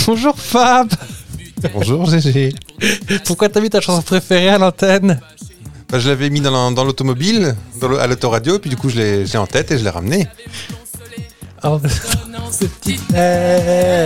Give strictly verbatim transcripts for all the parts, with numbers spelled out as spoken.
Bonjour Fab. Bonjour Gégé. Pourquoi t'as mis ta chanson préférée à l'antenne? Bah, je l'avais mis dans, la, dans l'automobile, dans le, à l'autoradio, puis du coup je l'ai, je l'ai en tête et je l'ai ramené. Oh, ce petit air.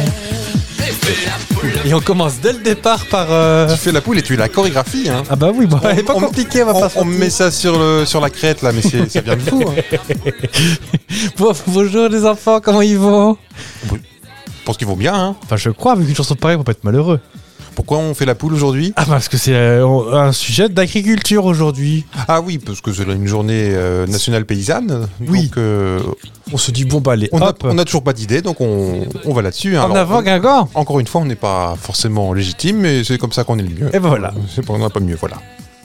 Et on commence dès le départ par... Euh... Tu fais la poule et tu es la chorégraphie. Hein. Ah bah oui, bon, elle est pas on, compliquée, on va on, pas on met ça sur, le, sur la crête là, mais c'est, ça vient de vous. Hein. Bon, bonjour les enfants, comment ils vont? Je pense qu'ils vont bien. Hein. Enfin je crois, avec une chanson pareille, on peut pas être malheureux. Pourquoi on fait la poule aujourd'hui? Ah parce que c'est euh, un sujet d'agriculture aujourd'hui. Ah oui, parce que c'est une journée euh, nationale paysanne. Oui. Donc euh, On se dit bon bah allez, on hop. a, on a toujours pas d'idée, donc on, on va là-dessus. Hein. En Alors, avant on, Guingamp. encore une fois, on n'est pas forcément légitime, mais c'est comme ça qu'on est le mieux. Et ben voilà. C'est pas, on n'a pas mieux, voilà.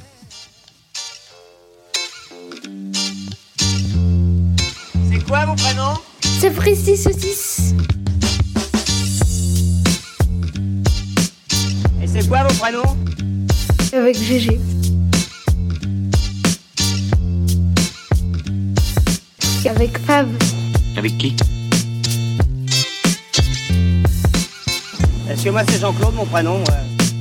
C'est quoi vos prénoms? C'est Fristy Saucisse. Et c'est quoi vos prénoms? Avec Gégé. Avec Fab. Avec qui? Parce que moi c'est Jean-Claude mon prénom. Ouais.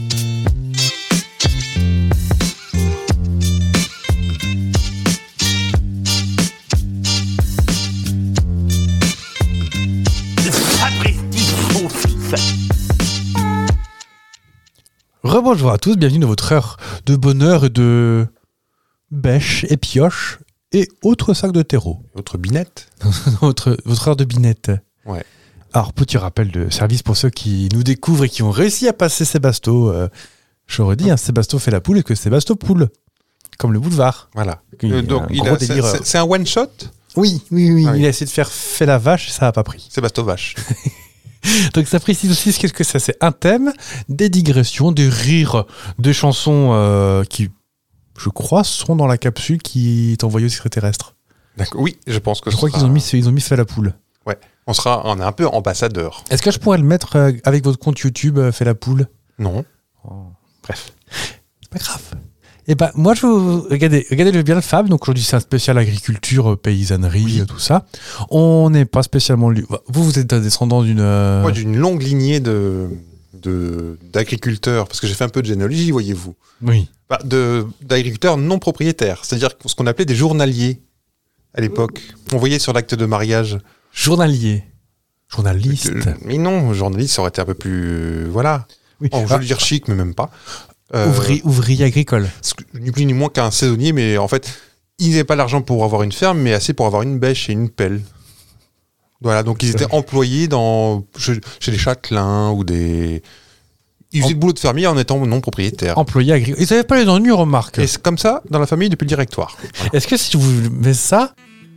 Rebonjour à tous, bienvenue dans votre heure de bonheur et de bêche et pioche et autres sacs de terreau. Autre binette. votre, votre heure de binette. Ouais. Alors, petit rappel de service pour ceux qui nous découvrent et qui ont réussi à passer Sébasto. Euh, J'aurais dit, hein, Sébasto fait la poule et que Sébasto poule. Comme le boulevard. Voilà. Il y a Euh, donc, un il gros a, c'est, délire. c'est, c'est un one-shot. Oui, oui, oui. Ah oui. Il a essayé de faire fait la vache et ça n'a pas pris. Sébastien Vache. Donc ça précise aussi qu'est-ce que ça, c'est un thème, des digressions, des rires, des chansons euh, qui, je crois, sont dans la capsule qui est envoyée aux extraterrestres. D'accord. Oui, je pense que Je crois sera... qu'ils ont mis, ils ont mis fait la poule. Ouais. On sera, on est un peu ambassadeur. Est-ce que je pourrais le mettre euh, avec votre compte YouTube, euh, fait la poule? Non. Oh, bref, c'est pas grave. Et ben moi je vous regardez, regardez le bien le Fab. Donc aujourd'hui c'est un spécial agriculture, paysannerie, Oui. euh, tout ça. On n'est pas spécialement lu- vous vous êtes un descendant d'une. Euh... Moi, d'une longue lignée de, de d'agriculteurs, parce que j'ai fait un peu de généalogie, voyez-vous. Oui. Bah, de d'agriculteurs non propriétaires, c'est-à-dire ce qu'on appelait des journaliers à l'époque. On voyait sur l'acte de mariage. Journalier, journaliste. Euh, mais non, journaliste, ça aurait été un peu plus, euh, voilà. Oui. Oh, je veux dire chic, mais même pas. Euh, Ouvri- ouvrier agricole. Ni plus ni moins qu'un saisonnier, mais en fait, ils n'avaient pas l'argent pour avoir une ferme, mais assez pour avoir une bêche et une pelle. Voilà, donc ils étaient employés dans, chez, chez les châtelains ou des... Ils faisaient le boulot de fermier en étant non propriétaires. Employé agricole. Ils n'avaient pas les ennuis, remarque. Et c'est comme ça, dans la famille, depuis le directoire. Voilà. Est-ce que si je vous mets ça...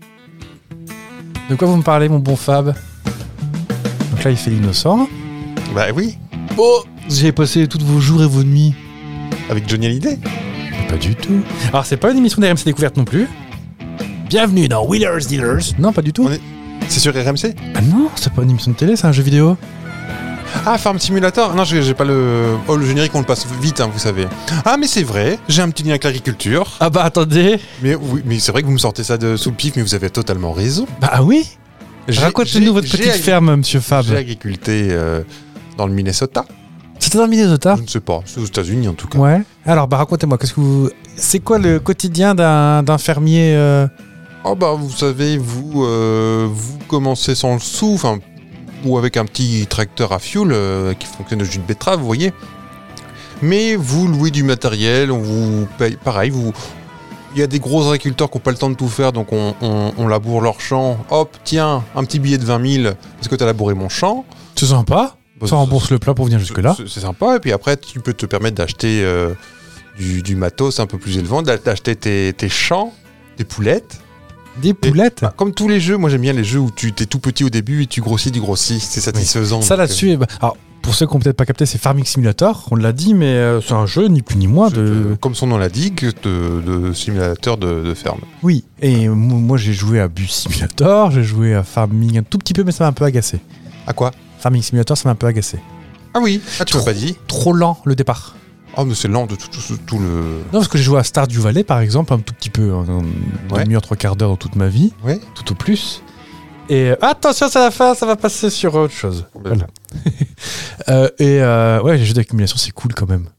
De quoi vous me parlez, mon bon Fab? Donc là, il fait l'innocent. Bah oui, Oh, j'ai passé toutes vos jours et vos nuits. avec Johnny Hallyday. Pas du tout. Alors, c'est pas une émission d'R M C Découverte non plus. Bienvenue dans Wheelers Dealers. Non, pas du tout. On est- C'est sur R M C? Ah non, c'est pas une émission de télé, c'est un jeu vidéo. Ah, Farm Simulator? Non, j'ai, j'ai pas le... Oh, le générique, on le passe vite, hein, vous savez. Ah, mais c'est vrai, j'ai un petit lien avec l'agriculture. Ah bah attendez. Mais oui, mais c'est vrai que vous me sortez ça de sous le pif, mais vous avez totalement raison. Bah oui. J'ai- Racontez-nous j'ai- votre j'ai petite agri- ferme, monsieur Fab. J'ai agriculté euh, dans le Minnesota. C'était dans le Minnesota? Je ne sais pas, c'est aux États-Unis en tout cas. Ouais. Alors, bah racontez-moi, qu'est-ce que vous... C'est quoi le quotidien d'un, d'un fermier euh... Oh bah vous savez, vous euh, vous commencez sans le sou, enfin, ou avec un petit tracteur à fioul euh, qui fonctionne au jus de betterave, vous voyez. Mais vous louez du matériel, on vous paye, pareil, vous... Il y a des gros agriculteurs qui n'ont pas le temps de tout faire, donc on, on, on laboure leur champ. Hop, tiens, un petit billet de vingt mille, parce que tu as labouré mon champ. C'est sympa. Bah, Ça rembourse le plat pour venir jusque-là. C'est, c'est sympa, et puis après, tu peux te permettre d'acheter euh, du, du matos un peu plus élevant, d'a- d'acheter tes, tes champs, des poulettes. Des poulettes. Bah, comme tous les jeux, moi j'aime bien les jeux où tu t'es tout petit au début et tu grossis, tu grossis, c'est satisfaisant. Ça donc, là-dessus, eh ben, alors, pour ceux qui n'ont peut-être pas capté, c'est Farming Simulator, on l'a dit, mais euh, c'est un jeu, ni plus ni moins, euh, de... de- comme son nom l'indique, de, de simulateur de, de ferme. Oui, et euh, mo- moi j'ai joué à Bus Simulator, j'ai joué à Farming un tout petit peu, mais ça m'a un peu agacé. À quoi? Farming Simulator, ça m'a un peu agacé. Ah oui, ah, tu m'as pas dit. Trop lent, le départ. Oh, mais c'est lent de tout, tout, tout- tout le. Non, parce que j'ai joué à Stardew Valley, par exemple, un tout petit peu, en Ouais. demi-heure, trois quarts d'heure dans toute ma vie, Ouais. tout au plus. Et euh, attention, c'est la fin, ça va passer sur autre chose. Ben, Voilà. Euh, et euh, ouais, les jeux d'accumulation, c'est cool quand même.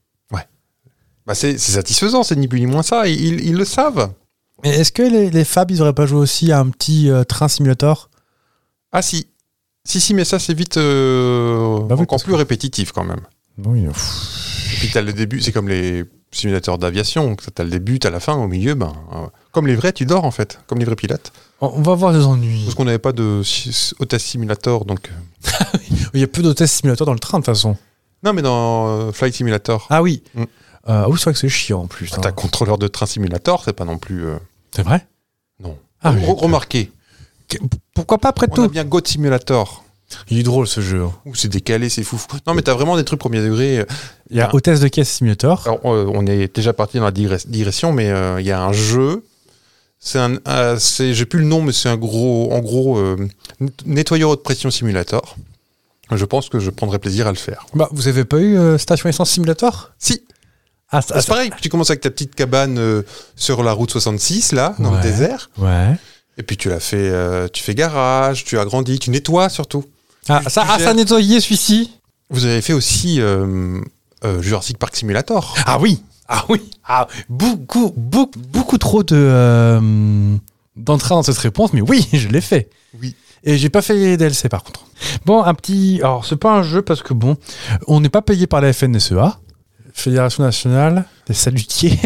Bah c'est, c'est satisfaisant, c'est ni plus ni moins ça. Ils, ils, ils le savent. Et est-ce que les, les Fab, ils auraient pas joué aussi à un petit euh, train simulator? Ah si. Si, si, mais ça, c'est vite euh, Bah oui, encore parce plus que- répétitif quand même. Oui. Et puis t'as le début, c'est comme les simulateurs d'aviation. T'as le début, t'as la fin, au milieu, ben, euh, comme les vrais, tu dors en fait, comme les vrais pilotes. On on va voir des ennuis. Parce qu'on n'avait pas de si- hôtesse simulator, donc. euh, Il y a peu d'hôtesse simulator dans le train de toute façon. Non, mais dans euh, Flight Simulator, Ah oui. Mm. Euh, oui, c'est vrai que c'est chiant en plus. ah, hein. t'as contrôleur de train simulator, c'est pas non plus. euh, C'est vrai? Non. Ah, Re- oui. Remarquez, Que- Pourquoi pas après on a tout? bien Goat Simulator. Il est drôle ce jeu. Ouh, c'est décalé, c'est fou. Non, mais t'as vraiment des trucs premier degré. Il y a Ah. hôtesse de caisse simulator. Alors, euh, on est déjà parti dans la digress- digression, mais euh, il y a un jeu. C'est un, euh, c'est, j'ai plus le nom, mais c'est un gros, en gros, euh, net- nettoyeur haute pression simulator. Je pense que je prendrais plaisir à le faire. Bah, vous avez pas eu euh, Station Essence Simulator? Si, Ah, ça, c'est pareil. Tu commences avec ta petite cabane euh, sur la route soixante-six, là, dans Ouais. le désert. Ouais. Et puis tu l'as fait, euh, tu fais garage, tu agrandis, tu nettoies surtout. Ah, Tu- ça, tu ah, gères- ça a nettoyé celui-ci? Vous avez fait aussi euh, euh, Jurassic Park Simulator. Ah oui. Ah oui. Ah, beaucoup, beaucoup, beaucoup trop de euh, d'entrées dans cette réponse, mais oui, je l'ai fait. Oui. Et j'ai pas fait les D L C par contre. Bon, un petit. Alors, c'est pas un jeu parce que bon, on n'est pas payé par la F N S E A, Fédération nationale des salutiers.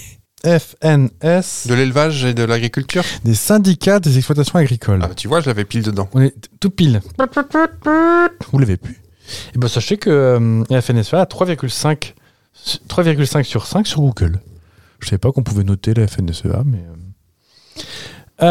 F N S, De l'élevage et de l'agriculture. des syndicats des exploitations agricoles. Ah, bah, tu vois, je l'avais pile dedans. On est tout pile. Vous l'avez pu. Et ben sachez que euh, la F N S E A a trois virgule cinq trois virgule cinq sur cinq sur Google. Je savais pas qu'on pouvait noter la F N S E A, mais. euh,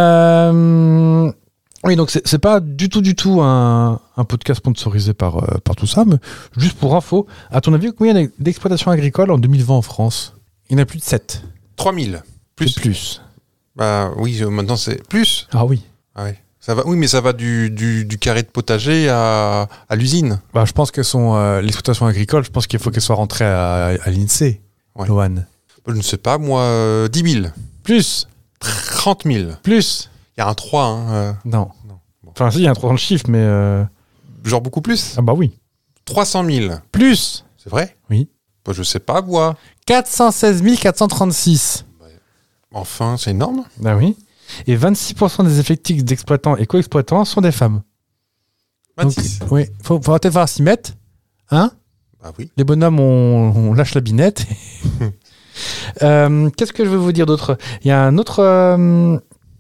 euh, Oui, donc c'est c'est pas du tout, du tout un, un podcast sponsorisé par, euh, par tout ça, mais juste pour info, à ton avis, combien il y a d'exploitations agricoles en deux mille vingt en France? Il y en a plus de sept. trois mille. Plus. C'est plus. Bah oui, euh, maintenant c'est plus. Ah oui. Ah ouais. Ça va, oui, mais ça va du, du, du carré de potager à, à l'usine. Bah, je pense qu'elles sont. Euh, l'exploitation agricole, je pense qu'il faut qu'elles soient rentrées à, à l'INSEE. Ouais. Loan. Je ne sais pas, moi, euh, dix mille. Plus. trente mille. Plus. Il y a un trois, hein, euh, Non. Non. Bon. Enfin, si, il y a un trois dans le chiffre, mais. euh, genre beaucoup plus. Ah bah oui. trois cent mille. Plus. C'est vrai? Oui. Bah, je sais pas, moi. quatre cent seize mille quatre cent trente-six. Enfin, c'est énorme. Ah oui. Et vingt-six pour cent des effectifs d'exploitants et co-exploitants sont des femmes. Donc, Mathis. oui, faut, faut peut-être voir s'y mettre. Hein? Bah oui. Les bonhommes, on, on lâche la binette. Euh, Qu'est-ce que je veux vous dire d'autre? Il y a un autre, euh,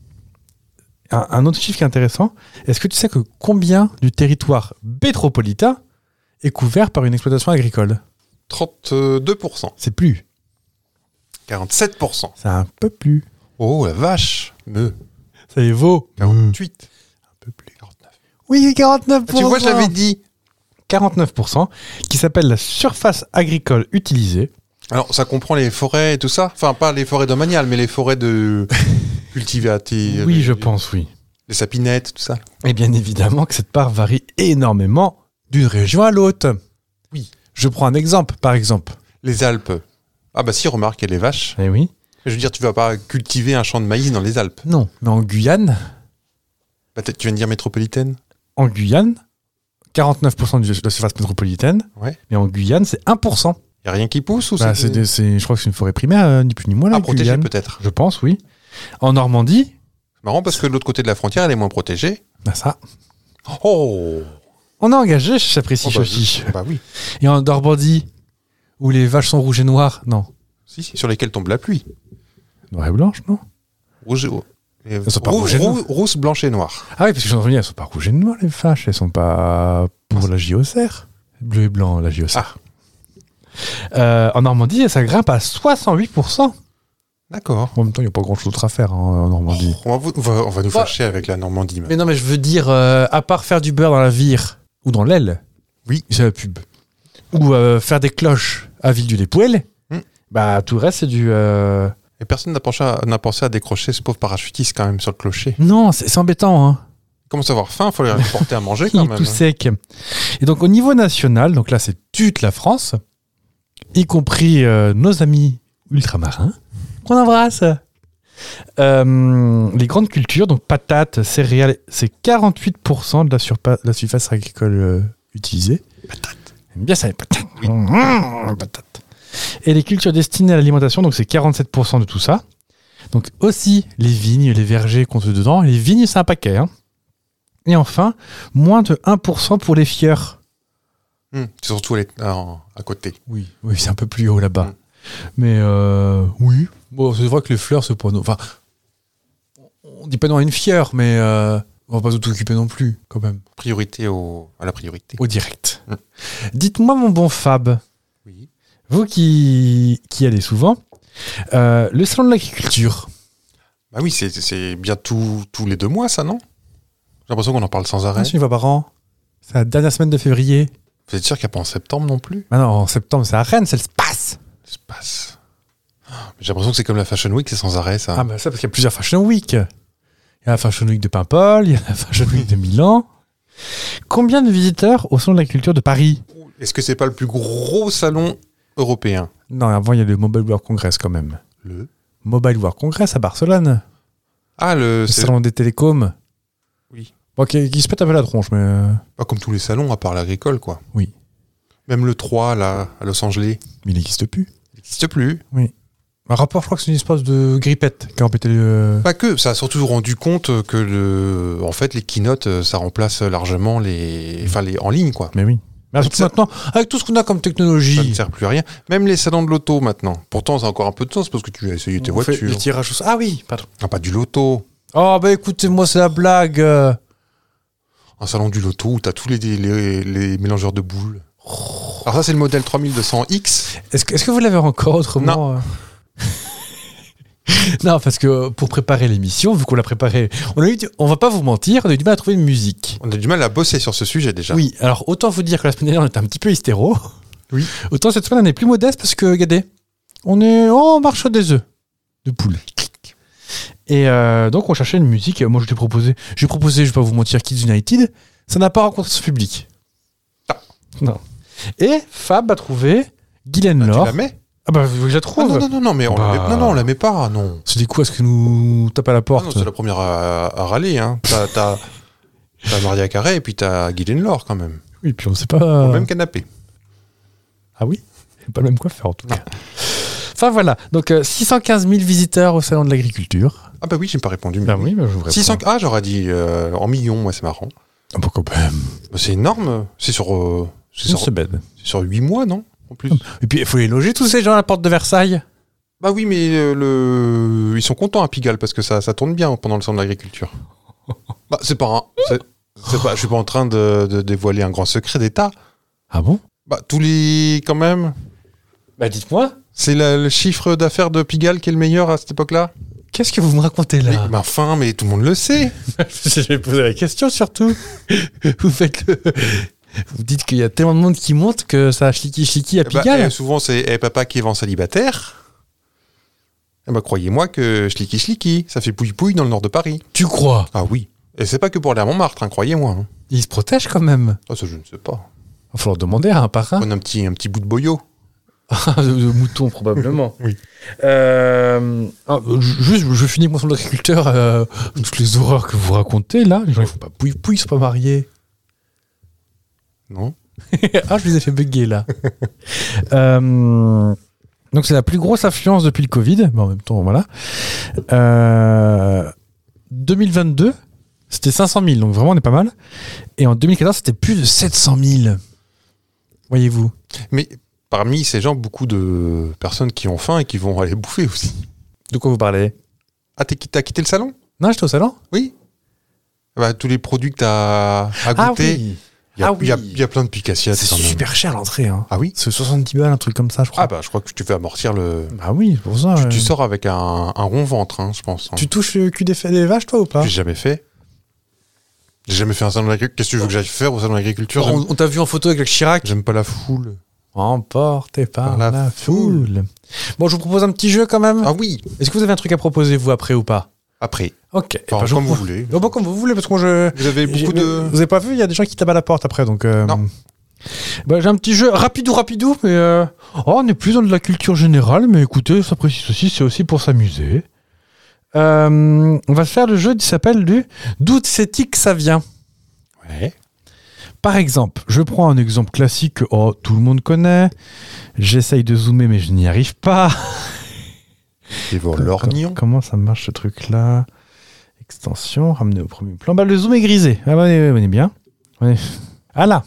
un, un autre chiffre qui est intéressant. Est-ce que tu sais que combien du territoire métropolitain est couvert par une exploitation agricole? trente-deux pour cent. C'est plus. quarante-sept pour cent. C'est un peu plus. Oh, la vache. Me. Ça y vaut. quarante-huit. Un peu plus. quarante-neuf. Oui, quarante-neuf pour cent. Tu vois, je l'avais dit. quarante-neuf pour cent, qui s'appelle la surface agricole utilisée. Alors, ça comprend les forêts et tout ça. Enfin, pas les forêts domaniales, mais les forêts de cultivatées. Oui, je les- pense, oui. Les sapinettes, tout ça. Et bien évidemment que cette part varie énormément d'une région à l'autre. Oui. Je prends un exemple, par exemple. Les Alpes. Ah bah si, remarque, il y a les vaches. Eh oui. Je veux dire, tu vas pas cultiver un champ de maïs dans les Alpes. Non, mais en Guyane, Peut-être tu viens de dire métropolitaine. en Guyane, quarante-neuf pour cent de la surface métropolitaine, Ouais. mais en Guyane, c'est un pour cent. Il y a rien qui pousse ou Bah, c'est c'est des- c'est- je crois que c'est une forêt primaire, euh, ni plus ni moins, la à protéger Guyane. peut-être. Je pense, oui. En Normandie, C'est marrant parce que de l'autre côté de la frontière, elle est moins protégée. bah ça. Oh, On a engagé chez Chaprici Oh, bah, Chochi. bah oui. Et en Normandie, où les vaches sont rouges et noires, non. Si, si, sur lesquels tombe la pluie. Noire et blanche, non? Rouge, et- Elles sont pas rou- rouges et rou- noires. rousse, blanche et noire. Ah oui, parce que j'ai entendu, elles sont pas rouges et noires, les vaches. Elles sont pas pour la gyocère. Bleu et blanc, la gyocère. Euh, en Normandie, ça grimpe à soixante-huit pour cent. D'accord. En même temps, il n'y a pas grand-chose d'autre à faire hein, en Normandie. On va, vous- on va- on va nous Bah. fâcher avec la Normandie. maintenant. Mais non, mais je veux dire, euh, à part faire du beurre dans la vire ou dans l'aile, Oui. c'est la pub, ou euh, faire des cloches à Villejuif-les-Poêles, Hmm. bah tout le reste, c'est du... euh, Et personne n'a pensé, à, n'a pensé à décrocher ce pauvre parachutiste quand même sur le clocher. Non, c'est c'est embêtant, hein. Il commence à avoir faim, il faut lui porter à manger Il quand est même. tout sec. Et donc, au niveau national, donc là, c'est toute la France, y compris euh, nos amis ultramarins, qu'on embrasse. Euh, les grandes cultures, donc patates, céréales, c'est quarante-huit pour cent de la, surpa- de la surface agricole euh, utilisée. J'aime bien ça, les patates. Oui. Mmh, patates. Et les cultures destinées à l'alimentation, donc c'est quarante-sept pour cent de tout ça. Donc aussi les vignes, les vergers comptent dedans. Les vignes, c'est un paquet. Hein. Et enfin, moins de un pour cent pour les fieurs. Mmh, c'est surtout les, à, à côté. Oui, oui, c'est un peu plus haut là-bas. Mmh. Mais euh, oui, bon, c'est vrai que les fleurs, c'est pas... Enfin, on dit pas non à une fière, mais euh, on va pas tout occuper non plus, quand même. Priorité au, à la priorité. Au direct. Mmh. Dites-moi, mon bon Fab, Oui. vous qui, qui allez souvent, euh, le salon de l'agriculture. Bah oui, c'est, c'est bien tout, tous les deux mois, ça, non? J'ai l'impression qu'on en parle sans arrêt. Ah, c'est une fois par an. C'est la dernière semaine de février. Vous êtes sûr qu'il n'y a pas en septembre non plus? Ah non, en septembre, c'est à Rennes, c'est le Space. Ça se passe. J'ai l'impression que c'est comme la Fashion Week, c'est sans arrêt, ça. Ah bah ça, parce qu'il y a plusieurs Fashion Week. Il y a la Fashion Week de Paimpol, il y a la Fashion Week de Milan. Combien de visiteurs au salon de l'agriculture de Paris? Est-ce que c'est pas le plus gros salon européen? Non, avant, il y a le Mobile World Congress quand même. Le Mobile World Congress à Barcelone. Ah, le... Le c'est salon des télécoms. Oui. Bon, qui, qui se pète un peu la tronche, mais... euh, pas comme tous les salons, à part l'agricole, quoi. Oui. Même le trois, là, à Los Angeles, Mais il n'existe plus. il n'existe plus. Un rapport, je crois que c'est une espèce de grippette qui a empêté le... Pas que, ça a surtout rendu compte que, le, en fait, les keynotes, ça remplace largement les... Enfin, les en ligne, quoi. Mais oui. Mais surtout Ça- maintenant, avec tout ce qu'on a comme Ça ne technologie... sert plus à rien. Même les salons de l'auto, maintenant. Pourtant, ça a encore un peu de sens, parce que tu as essayé tes on fait voitures. le tirage au... Ah oui, pardon. Ah, pas du loto. Oh, bah écoutez-moi, c'est la blague. euh. Un salon du loto où t'as tous les, les, les mélangeurs de boules. Alors ça, c'est le modèle trois mille deux cents X. Est-ce que, est-ce que vous l'avez encore autrement euh Non, parce que pour préparer l'émission, vu qu'on l'a préparée, on a eu, du- on va pas vous mentir, on a eu du mal à trouver une musique. On a du mal à bosser sur ce sujet, déjà. Oui, alors autant vous dire que la semaine dernière on était un petit peu hystéro. Oui. Autant cette semaine on est plus modeste parce que, regardez, on est oh, on marche sur des œufs de poule. Et euh, donc on cherchait une musique. Moi je t'ai proposé, j'ai proposé, je vais pas vous mentir, Kids United. Ça n'a pas rencontré ce public. Non. Non. Et Fab a trouvé Guylaine Ah, tu Laure. la mets? Ah bah je la Ah, trouve. non, non, non, non, mais on Bah. la met... non, non, on la met pas, non. C'est des coups à ce que nous tape à la Ah porte. non, c'est la première à, à râler, hein. T'as, t'as, t'as Maria Carré et puis t'as Guylaine Laure, quand même. Oui, puis on sait pas. Au même canapé. Ah oui, c'est pas le même coiffeur en tout cas. Enfin voilà, donc euh, six cent quinze mille visiteurs au salon de l'agriculture. Ah bah oui, j'ai pas répondu. mais Ben oui. oui, mais je vous réponds. six cents... Ah, j'aurais dit euh, en millions, moi, c'est marrant. Ah, pourquoi pas même. Bah, c'est énorme. C'est sur, euh, c'est Une sur, semaine. c'est sur huit mois, non? En plus. Et puis il faut les loger tous ces gens à la porte de Versailles. Bah oui, mais euh, le... ils sont contents à Pigalle parce que ça, ça tourne bien pendant le salon de l'agriculture. Bah, c'est pas un... c'est... c'est pas... Je suis pas en train de, de dévoiler un grand secret d'État. Ah bon? Bah, tous les... quand même... Bah dites-moi, C'est la- le chiffre d'affaires de Pigalle qui est le meilleur à cette époque-là? qu'est-ce que vous me racontez Mais, là? bah, enfin, mais tout le monde le sait. Je vais poser la question surtout. Vous faites le... Vous dites qu'il y a tellement de monde qui monte que ça a chliqui chliqui à Eh bah, Pigalle. eh, souvent, c'est eh, papa qui vend célibataire. Eh bah, croyez-moi que schlicky schlicky, ça fait pouille pouille dans le nord de Paris. Tu crois? Ah oui. Et c'est pas que pour aller à Montmartre, hein, croyez-moi. Hein. Ils se protègent quand même. Ah, ça, je ne sais pas. Il va falloir demander à un par un. Prenez un petit, un petit bout de boyau. de, de mouton probablement. Oui. Euh, ah, ju- juste, je finis avec mon son d'agriculteur. Euh, toutes les horreurs que vous racontez là, les gens ils font pas pouille pouille, ils sont pas mariés. Non? Ah, je les ai fait bugger là. Euh, donc c'est la plus grosse affluence depuis le Covid. Mais en même temps, voilà. Euh, deux mille vingt-deux, c'était cinq cent mille, donc vraiment on est pas mal. Et en deux mille quatorze, c'était plus de sept cent mille. Voyez-vous. Mais parmi ces gens, beaucoup de personnes qui ont faim et qui vont aller bouffer aussi. De quoi vous parlez? Ah, t'es, t'as quitté le salon? Non, j'étais au salon. Oui. Bah, tous les produits que t'as à Ah goûter. oui. Il y a, Ah oui. il y a- il y a plein de picassias. C'est quand même. super cher l'entrée. Hein. Ah oui? C'est soixante-dix balles, un truc comme ça, je crois. Ah bah, je crois que tu fais amortir le... Bah oui, c'est pour ça. Tu, euh. tu sors avec un, un rond ventre, hein, je pense. Hein. Tu touches le cul des, des vaches, toi, ou pas? J'ai jamais fait. J'ai jamais fait un salon d'agriculture. Qu'est-ce que tu veux que j'aille faire au salon d'agriculture? J'aime- On, on t'a vu en photo avec Jacques Chirac. J'aime pas la foule. Emporté par, Par la la, foule. Bon, je vous propose un petit jeu quand même. Ah oui. Est-ce que vous avez un truc à proposer, vous, après ou pas? Après. Ok. Eh Enfin, ben, je comme vous pro- voulez. Oh, bon, comme vous voulez, parce que moi, je... Vous avez j'ai- beaucoup de... Vous avez pas vu, il y a des gens qui tapent à la porte après, donc... euh, Non. Bah, j'ai un petit jeu rapidou, rapidou, mais... euh, Oh, on est plus dans de la culture générale, mais écoutez, ça précise aussi, c'est aussi pour s'amuser. Euh, on va faire le jeu qui s'appelle du « D'où c'est-il que ça vient ?» Ouais. Par exemple, je prends un exemple classique que oh, tout le monde connaît. J'essaye de zoomer, mais je n'y arrive pas. Et vos lorgnons. Comment ça marche ce truc-là? Extension, ramener au premier plan. Bah, le zoom est grisé. Ah, bah, on est, on est bien. On est... Ah là.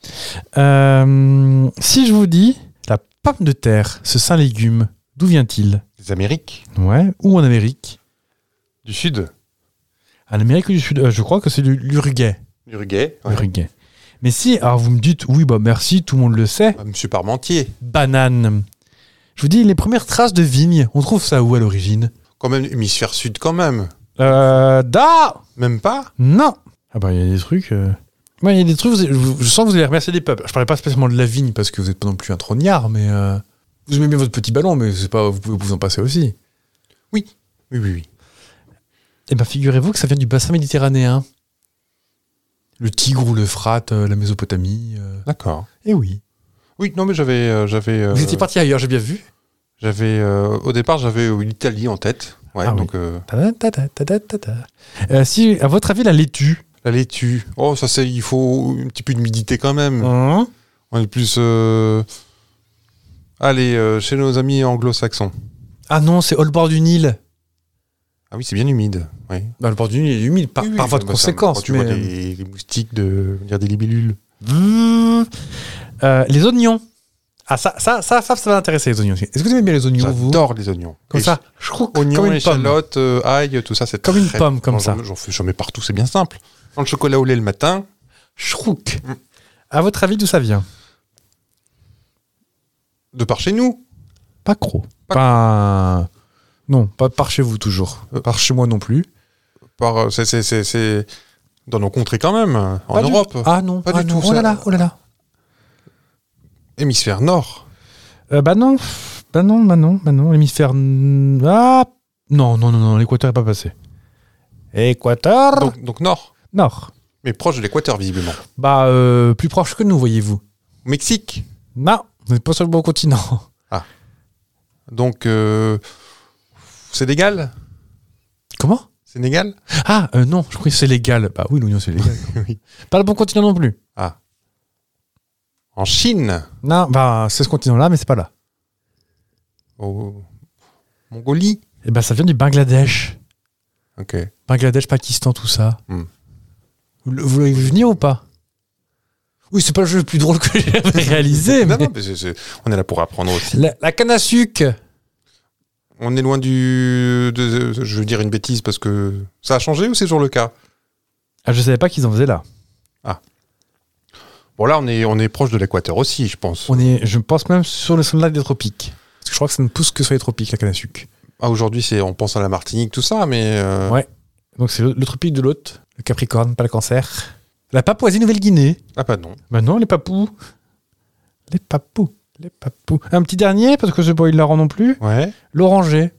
Euh, si je vous dis la pomme de terre, ce saint légume, d'où vient-il? Les Amériques. Ouais. Ou en Amérique? Du Sud. En Amérique du Sud, euh, je crois que c'est du- l'Uruguay. Uruguay. Ouais. Uruguay. Mais si, alors vous me dites, oui, bah merci, tout le monde le sait. Ah, Monsieur Parmentier. Banane. Je vous dis, les premières traces de vigne, on trouve ça où à l'origine? Quand même, hémisphère Sud quand même. Euh. Da Même pas. Non. Ah bah, il y a des trucs. Euh... Ouais, il y a des trucs, vous- je, je sens que vous allez remercier des peuples. Je parlais pas spécialement de la vigne parce que vous n'êtes pas non plus un trognard, mais. Euh... Vous aimez bien votre petit ballon, mais c'est pas, vous pouvez vous en passer aussi. Oui, oui, oui. Eh ben, figurez-vous que ça vient du bassin méditerranéen. Le Tigre ou l'Euphrate, euh, la Mésopotamie. euh. D'accord. Eh oui. Oui, non, mais j'avais, euh, j'avais, euh, Vous étiez parti ailleurs, j'ai bien vu. j'avais, euh, au départ, j'avais euh, l'Italie en tête. Ouais, Ah oui. donc euh, Ta ta ta ta ta ta ta. Euh, si, à votre avis, la laitue. la laitue. Oh, ça c'est, il faut un petit peu d'humidité quand même. Hein On est plus, euh... allez, euh, chez nos amis anglo-saxons. Ah non, c'est au bord du Nil. Ah oui, c'est bien humide. Oui. Bah, le bord du Nil est humide par, Oui, oui, par votre bah, ça, conséquence. quand tu mais... vois des, des moustiques, de, dire des libellules. Mmh. Euh, les oignons. Ah, ça, ça, ça, ça, ça va intéresser les oignons. Est-ce que vous aimez bien les oignons, vous? J'adore les oignons. Comme Et ça, chrouc, Oignons, comme une pomme. échalotes, euh, ail, tout ça, c'est Comme une très- pomme, comme J'en- ça. J'en fais, j'en mets partout, c'est bien simple. Dans le chocolat au lait le matin. Chrouc. Mm. À votre avis, d'où ça vient? De par chez nous. Pas gros. Pas- Pas... Non, pas par chez vous toujours. Euh. Par chez moi non plus. Par, euh, c'est, c'est, c'est, c'est dans nos contrées quand même, en Pas du- Europe. Ah non, Pas ah du non. tout, Oh là ça. là, oh là là. Hémisphère nord. Euh, bah non, bah non, bah non, bah non. L'hémisphère... n- Ah non, non, non, non, l'équateur n'est pas passé. Équateur Donc, donc nord. Nord. Mais proche de l'équateur, visiblement. Bah, euh, plus proche que nous, voyez-vous. Mexique. Non, vous n'êtes pas sur le bon continent. Donc, euh, Sénégal. Comment? Sénégal. Ah, euh, non, je croyais que c'est légal. Bah oui, l'oignon, c'est légal. Oui. Pas le bon continent non plus. En Chine. Non, bah, c'est ce continent-là, mais c'est pas là. Au Mongolie. Et bah, ça vient du Bangladesh. Ok. Bangladesh, Pakistan, tout ça. Hmm. Vous, le- vous voulez venir ou pas? Oui, c'est pas le jeu le plus drôle que j'ai jamais réalisé, mais... Non, non, mais c'est- c'est- on est là pour apprendre aussi. La, la canne à sucre. On est loin du. de- je veux dire une bêtise parce que. Ça a changé ou c'est toujours le cas? Ah, je savais pas qu'ils en faisaient là. Bon, là, on est, on est proche de l'équateur aussi, je pense. On est, je pense même sur le lac des tropiques. Parce que je crois que ça ne pousse que sur les tropiques, la canne à sucre. Ah, aujourd'hui, c'est, on pense à la Martinique, tout ça, mais. euh, Ouais. Donc c'est le, le tropique de l'hôte, le Capricorne, pas le Cancer. La Papouasie-Nouvelle-Guinée. Ah, bah non. Bah non, les papous. Les papous. Les papous. Un petit dernier, parce que c'est pas hilarant non plus. Ouais. L'oranger.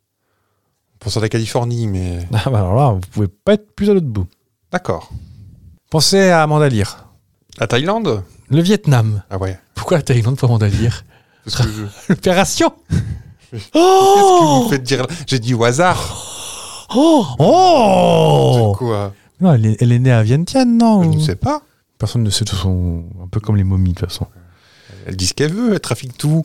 On pense à la Californie, mais. Ah bah alors là, vous pouvez pas être plus à l'autre bout. D'accord. Pensez à Amanda Lear. La Thaïlande? Le Vietnam. Ah ouais. Pourquoi la Thaïlande pour Amanda Lear? Parce que je- L'opération. Qu'est-ce que Oh vous faites dire là? J'ai dit au hasard. Oh Oh Quoi? Non, elle est, elle est née à Vientiane, non? Je ne sais pas. Personne ne sait, de toute façon, un peu comme les momies, de toute façon. Elle dit ce qu'elle veut, elle trafique tout.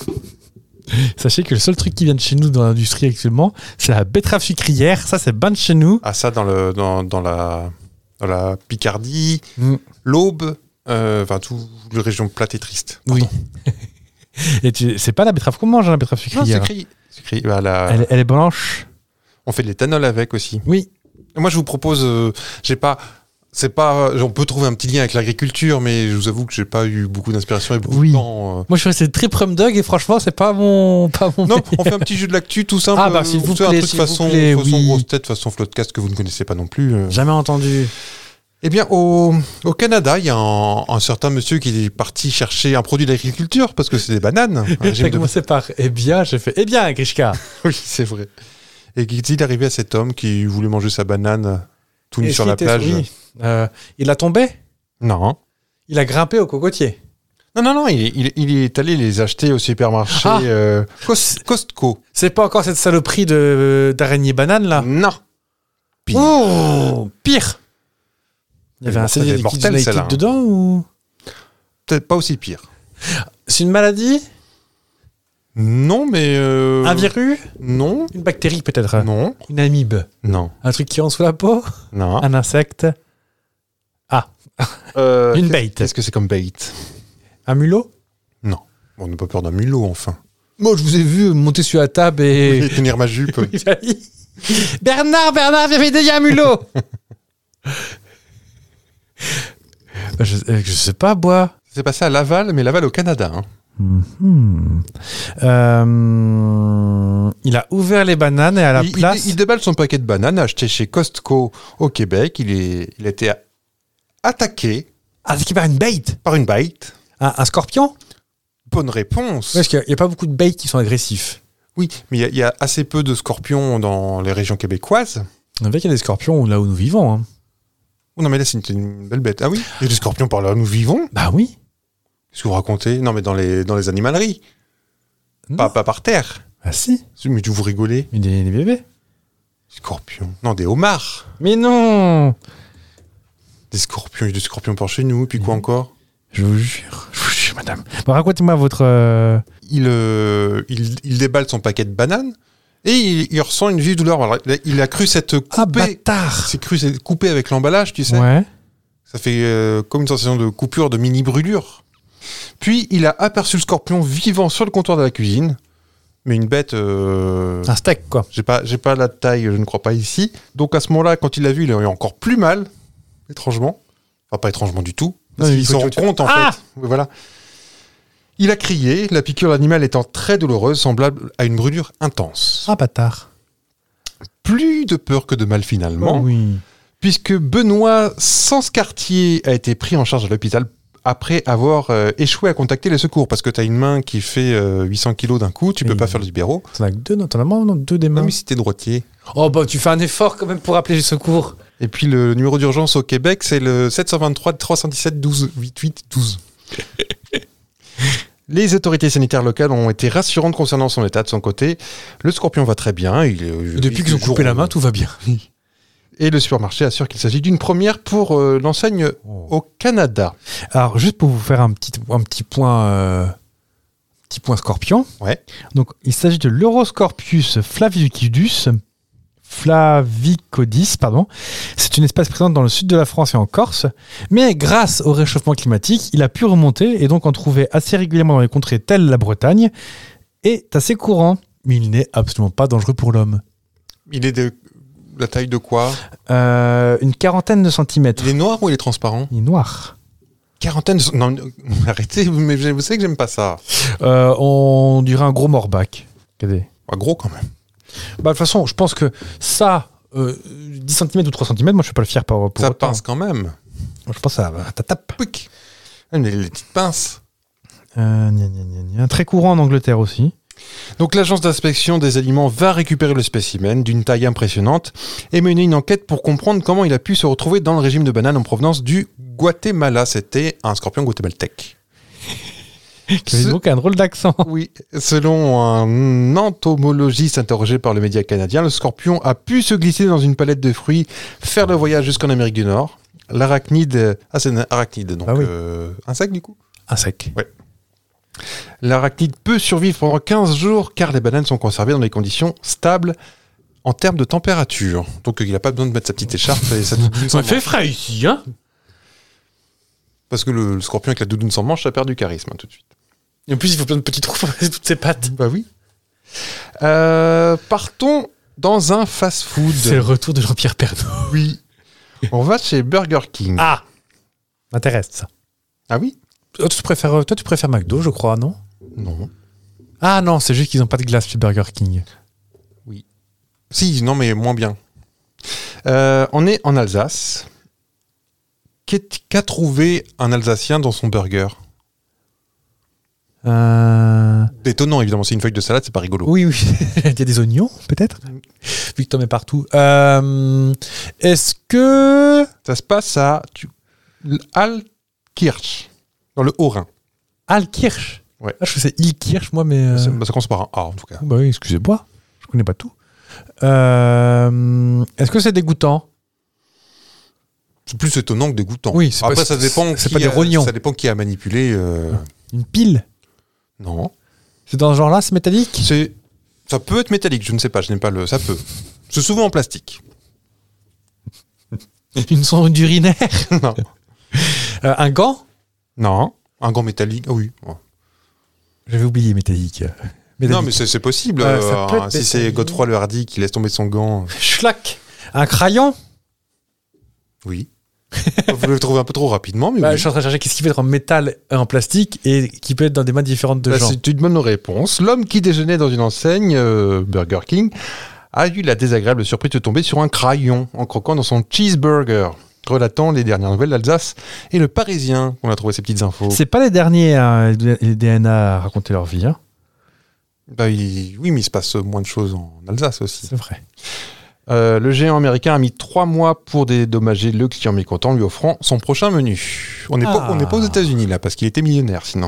Sachez que le seul truc qui vient de chez nous dans l'industrie actuellement, c'est la betterave sucrière. Ça, c'est ban de chez nous. Ah, ça, dans, le, dans, dans, la, dans la Picardie, Mm. l'Aube, euh, enfin, toute la région plate et triste. Oui. Et tu- c'est pas la betterave qu'on mange, hein, la betterave Non, sucrière. c'est écrit. C'est écrit. Bah, la- elle, elle est blanche. On fait de l'éthanol avec aussi. Oui. Et moi, je vous propose, euh, j'ai pas, c'est pas, on peut trouver un petit lien avec l'agriculture, mais je vous avoue que j'ai pas eu beaucoup d'inspiration et beaucoup Oui. de temps. euh. Moi, je suis resté très prum dog et franchement, c'est pas mon, pas mon. Non, meilleur. on fait un petit jeu de l'actu tout simple. Ah, bah, s'il euh, vous c'est un plaît, truc s'il vous façon, plaît, façon oui. grosse tête, façon floodcast que vous ne connaissez pas non plus. euh. Jamais entendu. Eh bien, au, au Canada, il y a un, un certain monsieur qui est parti chercher un produit d'agriculture parce que c'est des bananes. Un J'ai régime de- commencé par eh bien, j'ai fait eh bien, Grishka. Oui, c'est vrai. Et qu'il est arrivé à cet homme qui voulait manger sa banane tout nu Est-ce sur qu'il la était- plage. oui. Euh, il a tombé. Non. Il a grimpé au cocotier. Non, non, non, il, est- il est- il est allé les acheter au supermarché Ah. euh, Cos- Costco. C'est pas encore cette saloperie de d'araignée banane là. Non. Pire. Oh, pire. Il y avait un Elle est C D mortelle, Kids United celle-là, hein. dedans ou... Peut-être pas aussi pire. C'est une maladie? Non, mais... euh, Un virus? Non. Une bactérie peut-être? Non. Une amibe? Non. Un truc qui rentre sous la peau? Non. Un insecte? Euh, Une qu'est-ce- bait? Qu'est-ce que c'est comme bait? Un mulot? Non. On n'a pas peur d'un mulot, enfin. Moi, je vous ai vu monter sur la table et... Et tenir ma jupe. Bernard, Bernard, viens m'aider, il y a un mulot. je, je sais pas, bois. C'est passé à Laval, mais Laval au Canada. Hein. Mm-hmm. Euh, il a ouvert les bananes et à la il, place... il, il déballe son paquet de bananes acheté chez Costco au Québec. Il, est, il a été a- attaqué Ah, c'est qu'il par une bait. par une bête. Un, un scorpion? Bonne réponse. Parce qu'il n'y a pas beaucoup de baits qui sont agressifs. Oui, mais il y a- il y, a assez peu de scorpions dans les régions québécoises. On vrai qu'il y a des scorpions là où nous vivons. Hein. Oh non, mais là, c'est une, une belle bête. Ah oui, il y a des scorpions par là où nous vivons. Bah oui. Qu'est-ce que vous racontez? Non, mais dans les, dans les animaleries. Non. Pas, pas par terre. Ah si. Mais vous rigolez. Mais des, des bébés. Scorpions. Non, des homards. Mais non. Des scorpions. Il y a des scorpions par chez nous. Puis quoi encore? Je vous jure. Je vous jure, madame. Bon, racontez-moi votre... euh, il, euh, il, il déballe son paquet de bananes et il, il ressent une vive douleur. Alors, il a- il a cru s'être Ah, coupé. bâtard. C'est cru s'être coupé avec l'emballage, tu sais. Ouais. Ça fait euh, comme une sensation de coupure, de mini brûlure. Puis il a aperçu le scorpion vivant sur le comptoir de la cuisine. Mais une bête. euh, Un steak, quoi. J'ai pas, j'ai pas la taille, je ne crois pas ici. Donc à ce moment-là, quand il l'a vu, il a eu encore plus mal, étrangement. Enfin, pas étrangement du tout. Parce Non, qu'il il s'en faut rend que tu- compte, en Ah fait. Voilà. Il a crié, la piqûre d'animal étant très douloureuse, semblable à une brûlure intense. Ah, bâtard. Plus de peur que de mal finalement, Oui. puisque Benoît Sanscartier a été pris en charge à l'hôpital après avoir euh, échoué à contacter les secours. Parce que tu as une main qui fait euh, huit cents kilos d'un coup, tu peux Oui. pas faire le libéraux. T'en as que deux, non? T'en as moins, non? Deux des mains? Même si t'es droitier. Oh, bah, tu fais un effort quand même pour appeler les secours. Et puis le numéro d'urgence au Québec, c'est le sept cent vingt-trois trois cent dix-sept douze quatre-vingt-huit douze. Les autorités sanitaires locales ont été rassurantes concernant son état de son côté. Le scorpion va très bien. Il, est- Depuis il- qu'ils ont toujours- coupé la main, tout va bien. Et le supermarché assure qu'il s'agit d'une première pour euh, l'enseigne au Canada. Alors, juste pour vous faire un petit, un petit point... euh, petit point scorpion. Ouais. Donc, il s'agit de l'Euroscorpius flavicudus, flavicodis, pardon. C'est une espèce présente dans le sud de la France et en Corse. Mais grâce au réchauffement climatique, il a pu remonter et donc en trouver assez régulièrement dans les contrées telles la Bretagne. Est assez courant, mais il n'est absolument pas dangereux pour l'homme. Il est de la taille de quoi? Euh, une quarantaine de centimètres. Il est noir ou il est transparent? Il est noir. Quarantaine de... Non, arrêtez, mais vous savez que j'aime pas ça. Euh, on dirait un gros morbac. Regardez. Pas gros quand même. Bah, de toute façon, je pense que ça, euh, dix centimètres ou trois centimètres, moi je suis pas le fier pour, pour Ça autant. pince quand même. Je pense à ta tape. Pouic. Ah, mais les petites pinces. Euh, gna, gna, gna, gna. Très courant en Angleterre aussi. Donc l'agence d'inspection des aliments va récupérer le spécimen d'une taille impressionnante et mener une enquête pour comprendre comment il a pu se retrouver dans le régime de banane en provenance du Guatemala. C'était un scorpion guatémaltèque. Qui avait Ce- donc un drôle d'accent. Oui, selon un entomologiste interrogé par le média canadien, le scorpion a pu se glisser dans une palette de fruits, faire le voyage jusqu'en Amérique du Nord. L'arachnide... Ah, c'est un arachnide, donc Ah oui. euh, insecte du coup. Un sec. L'arachnide peut survivre pendant quinze jours car les bananes sont conservées dans des conditions stables en termes de température. Donc il n'a pas besoin de mettre sa petite écharpe et sa doudoune sans Ça fait manche. frais ici, hein? Parce que le, le scorpion avec la doudoune sans manche, ça perd du charisme hein, tout de suite. Et en plus, il faut plein de petits trous pour passer toutes ses pattes. Bah oui. Euh, partons dans un fast-food. C'est le retour de Jean-Pierre Pernaut. Oui. On va chez Burger King. Ah! M'intéresse ça. Ah oui? Toi tu, préfères, toi, tu préfères McDo, je crois, non? Non. Ah non, c'est juste qu'ils n'ont pas de glace chez Burger King. Si, non, mais moins bien. Euh, on est en Alsace. Qu'est- Qu'a trouvé un Alsacien dans son burger? Euh... Détonnant, évidemment. C'est une feuille de salade, c'est pas rigolo. Oui, oui. Il y a des oignons, peut-être? Vu que t'en mets partout. Euh... Est-ce que... Ça se passe à tu- Altkirch, dans le Haut-Rhin. Alkirch? Ouais. Ah, je faisais Ilkirch, moi, mais... euh, Ça, bah, ça commence par un A, en tout cas. Bah oui, excusez-moi. Je connais pas tout. Euh... Est-ce que c'est dégoûtant? C'est plus étonnant que dégoûtant. Oui, c'est Après, pas- ça dépend. c'est qui pas des a- rognons. Ça dépend qui a manipulé. euh, Une pile. Non. C'est dans ce genre-là, c'est métallique. C'est. Ça peut être métallique, je ne sais pas, je n'ai pas le. Ça peut. C'est souvent en plastique. Une sonde d'urinaire. non. Euh, un gant. Non. Un gant métallique. Ah oui. Oh. J'avais oublié métallique. Métallique. Non, mais c'est c'est possible. Euh, ça euh, peut être si c'est métallique. Godefroy le Hardy qui laisse tomber son gant. Schlack. Un crayon. Oui. Vous le trouvez un peu trop rapidement, mais Bah, oui. Je suis en train de chercher qu'est-ce qui peut être en métal et en plastique et qui peut être dans des mains différentes de Bah, gens. c'est une bonne réponse. L'homme qui déjeunait dans une enseigne, euh, Burger King, a eu la désagréable surprise de tomber sur un crayon en croquant dans son cheeseburger, relatant les dernières nouvelles d'Alsace et le Parisien. On a trouvé ces petites infos. C'est pas les derniers, hein, les D N A à raconter leur vie. Hein. Bah, il- Oui, mais il se passe moins de choses en Alsace aussi. C'est vrai. Euh, le géant américain a mis trois mois pour dédommager le client mécontent, lui offrant son prochain menu. On n'est pas, Ah. on n'est pas aux États-Unis là, parce qu'il était millionnaire sinon.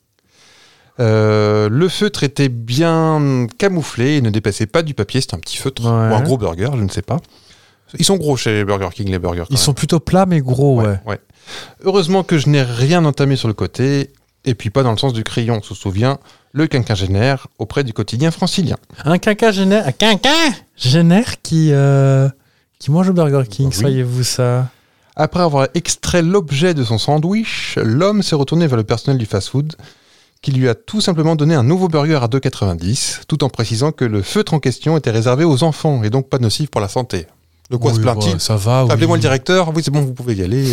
Euh, le feutre était bien camouflé et ne dépassait pas du papier. C'était un petit feutre Ouais. ou un gros burger, je ne sais pas. Ils sont gros chez Burger King, les burgers. quand Ils même. sont plutôt plats mais gros, ouais. Ouais, ouais. Heureusement que je n'ai rien entamé sur le côté, et puis pas dans le sens du crayon. On se souvient, le quinquagénaire auprès du quotidien francilien. Un quinquagénaire, un quinquagénaire qui, euh, qui mange au Burger King, Bah oui. saviez-vous ça? Après avoir extrait l'objet de son sandwich, l'homme s'est retourné vers le personnel du fast-food, qui lui a tout simplement donné un nouveau burger à deux quatre-vingt-dix, tout en précisant que le feutre en question était réservé aux enfants et donc pas nocif pour la santé. De quoi se Oui, plaint-il bah, ça va, oui. Appelez-moi le directeur. Oui, c'est bon, vous pouvez y aller. euh.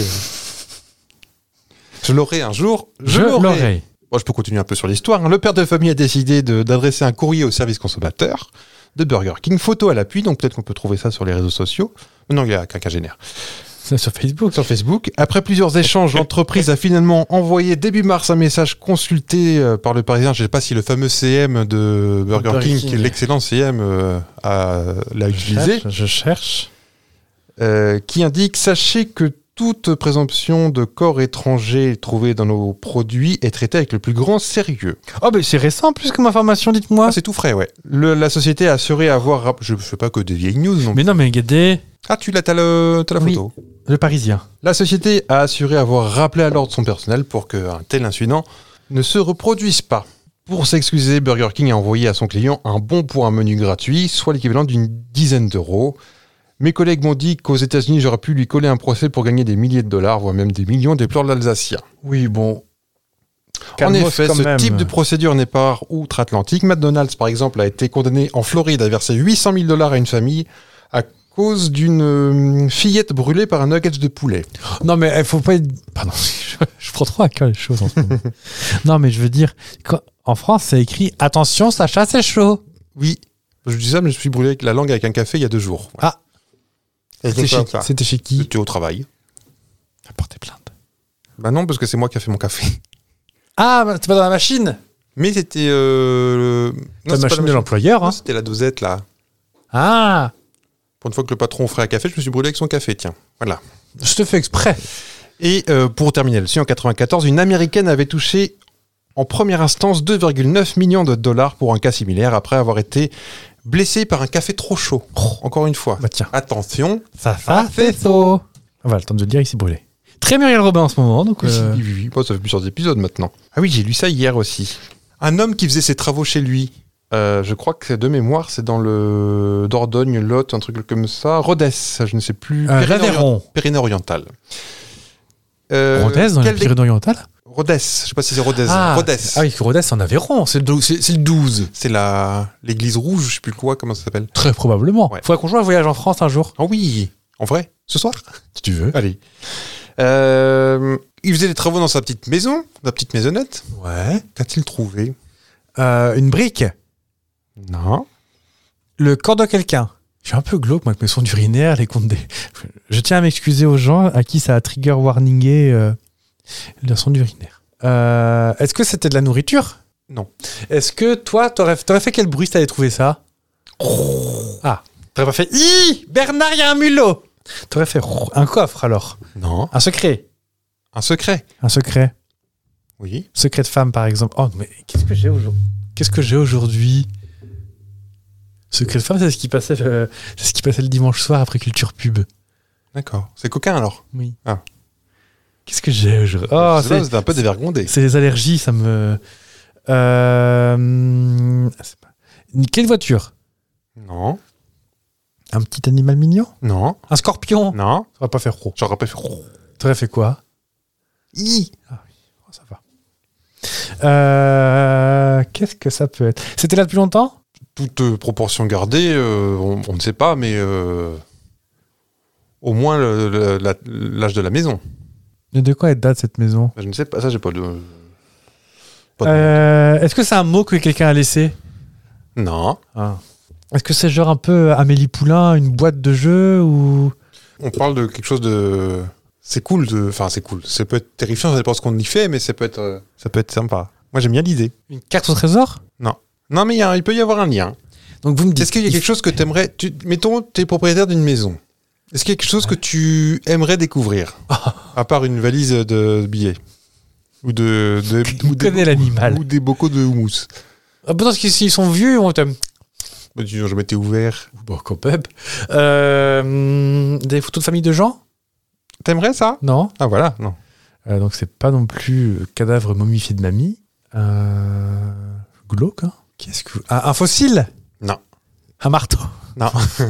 Je l'aurai un jour. Je, Je l'aurai. l'aurai. Bon, je peux continuer un peu sur l'histoire. hein. Le père de famille a décidé de- d'adresser un courrier au service consommateur de Burger King, photo à l'appui, donc peut-être qu'on peut trouver ça sur les réseaux sociaux. Non, il y a quinquagénaire. C'est sur Facebook. Sur Facebook. Après plusieurs échanges, l'entreprise a finalement envoyé début mars un message consulté euh, par le Parisien. Je ne sais pas si le fameux C M de Burger, Burger King, King. qui est l'excellent C M, euh, a- l'a Je utilisé, cherche, je cherche. euh, qui indique « Sachez que toute présomption de corps étranger trouvée dans nos produits est traitée avec le plus grand sérieux. Oh, mais c'est récent plus comme information, dites-moi. Ah, c'est tout frais, ouais. Le- la société a assuré avoir... rap- Je ne fais pas que des vieilles news, non Mais non, mais regardez, Ah, tu l'as, t'as, le, t'as la Oui. photo. le Parisien. La société a assuré avoir rappelé à l'ordre son personnel pour qu'un tel incident ne se reproduise pas. Pour s'excuser, Burger King a envoyé à son client un bon pour un menu gratuit, soit l'équivalent d'une dizaine d'euros. Mes collègues m'ont dit qu'aux États-Unis, j'aurais pu lui coller un procès pour gagner des milliers de dollars, voire même des millions, déplore l'Alsacien. Oui, bon. En Calmos effet, quand ce même. type de procédure n'est pas outre-Atlantique. McDonald's, par exemple, a été condamné en Floride à verser huit cent mille dollars à une famille à cause d'une euh, fillette brûlée par un nugget de poulet. Non, mais il faut pas être... Pardon, je, je prends trop à cœur les choses en ce moment. Non, mais je veux dire, quand- en France, c'est écrit « Attention, Sacha, c'est chaud Oui, je dis ça, mais je me suis brûlé avec la langue avec un café il y a deux jours. ». Ah, Et c'était c'est chez, comme ça. c'était chez qui? C'était au travail. À porter plainte. Bah non, parce que c'est moi qui ai fait mon café. Ah, bah, c'est pas dans la machine. Mais c'était... Euh, le- La non, c'est pas machine de l'employeur. Non, Hein. c'était la dosette, là. Ah, Pour une fois que le patron ferait un café, je me suis brûlé avec son café, tiens. Voilà. je te fais exprès. Et euh, pour terminer là-dessus, en quatre-vingt-quatorze, une Américaine avait touché en première instance deux virgule neuf millions de dollars pour un cas similaire après avoir été blessée par un café trop chaud. Encore une fois. Bah tiens, Attention. ça, ça, c'est faux. On va le temps de le dire, il s'est brûlé. Très Muriel Robin en ce moment, donc... Oui, euh, oui, oui, oui. Bon, ça fait plusieurs épisodes maintenant. Ah oui, j'ai lu ça hier aussi. Un homme qui faisait ses travaux chez lui. Euh, je crois que de mémoire, c'est dans le Dordogne, Lot, un truc comme ça. Rhodes, je ne sais plus. euh, Pyrénées-Orient- L'Aveyron. Pyrénées-Orientales. Euh, Rodez, dans les quel des- Pyrénées-Orientales. Rhodes, je sais pas si c'est Rhodes. Ah, Rhodes. ah oui, Rodez, c'est en Aveyron, c'est le, dou- c'est- c'est le douze. C'est la l'église rouge, je sais plus quoi, comment ça s'appelle. Très probablement. Ouais. Faudrait qu'on joue un voyage en France un jour. Ah oui, en vrai, ce soir. Si tu veux. Allez. Euh, il faisait des travaux dans sa petite maison, sa petite maisonnette. Ouais. Qu'a-t-il trouvé? Euh, une brique. Non. Le corps de quelqu'un. Je suis un peu glauque, moi, avec mes sons urinaires, les comptes des... Je tiens à m'excuser aux gens à qui ça a trigger warningé euh, le son urinaire. Euh, Est-ce que c'était de la nourriture? Non. Est-ce que toi, t'aurais t'aurais fait quel bruit si t'avais trouvé ça? Ah. T'aurais pas fait... Hi Bernard, il y a un mulot. T'aurais fait un coffre, alors. Non. Un secret. Un secret. Un secret. Oui. Secret de femme, par exemple. Oh, mais qu'est-ce que j'ai aujourd'hui? Qu'est-ce que j'ai aujourd'hui? Secret de femme, c'est ce qui passait, le... c'est ce qui passait le dimanche soir après Culture Pub. D'accord. C'est coquin alors. Oui. Ah. Qu'est-ce que j'ai aujourd'hui? Oh, Je sais pas, c'est, vous êtes un peu dévergondé. c'est les allergies, ça me... Euh... c'est pas- Quelle voiture? Non. Un petit animal mignon? Non. Un scorpion? Non. Ça va pas faire trop. J'aurais pas fait. T'aurais fait quoi? I. Oh, ça va. Euh... Qu'est-ce que ça peut être? C'était là depuis longtemps? Toute euh, proportion gardée, euh, on, on ne sait pas, mais euh, au moins le- le- la- l'âge de la maison. Mais de quoi elle date cette maison? Je ne sais pas, ça j'ai pas de. Pas de- Euh, Est-ce que c'est un mot que quelqu'un a laissé? Non. Ah. Est-ce que c'est genre un peu Amélie Poulain, une boîte de jeux ou... On parle de quelque chose de. C'est cool de. Enfin, c'est cool. Ça peut être terrifiant, ça dépend ce qu'on y fait, mais ça peut être. euh, Ça peut être sympa. Moi j'aime bien l'idée. Une carte au trésor? Non, mais il, y a- il peut y avoir un lien. Donc vous me dites... Est-ce qu'il y a quelque chose que tu aimerais. Tu, mettons, tu es propriétaire d'une maison. Est-ce qu'il y a quelque chose que tu aimerais découvrir? À part une valise de billets. Ou de. de Vous ou des- connaissez l'animal. Ou des bocaux de houmous. Ah, parce que s'ils sont vieux, on t'aime. Bah, tu n'as jamais été ouvert. Bon, quand même. Euh, des photos de famille de gens? T'aimerais ça? Non. Ah voilà, non. Euh, donc c'est pas non plus euh, cadavre momifié de mamie. Euh, glauque, hein. Qu'est-ce que... Ah, un fossile? Non. Un marteau? Non.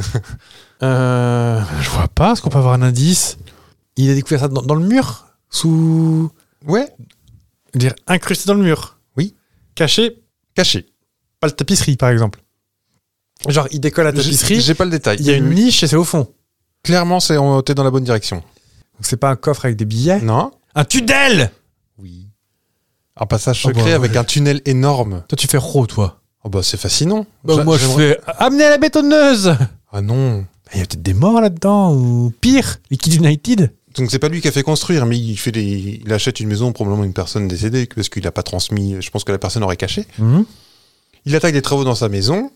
Euh, je vois pas. Est-ce qu'on peut avoir un indice? Il a découvert ça dans, dans le mur? Sous... Ouais. Je veux dire, incrusté dans le mur? Oui. Caché? Caché. Pas la tapisserie, par exemple. Genre, il décolle la J'ai tapisserie, j'ai pas le détail. il y a une niche et c'est au fond. Clairement, c'est on- t'es dans la bonne direction. Donc c'est pas un coffre avec des billets. Non. Un tunnel! Oui. Un passage Oh, bah, secret avec ouais. un tunnel énorme. Toi, tu fais ro, toi. Oh bah c'est fascinant. Bah, J'a- moi, je j'aimerais- fais amener à la bétonneuse! Ah non. Il y a peut-être des morts là-dedans, ou pire, les Kids United. Donc c'est pas lui qui a fait construire, mais il fait des... il achète une maison probablement une personne décédée parce qu'il a pas transmis. Je pense que la personne aurait caché. Il attaque des travaux dans sa maison.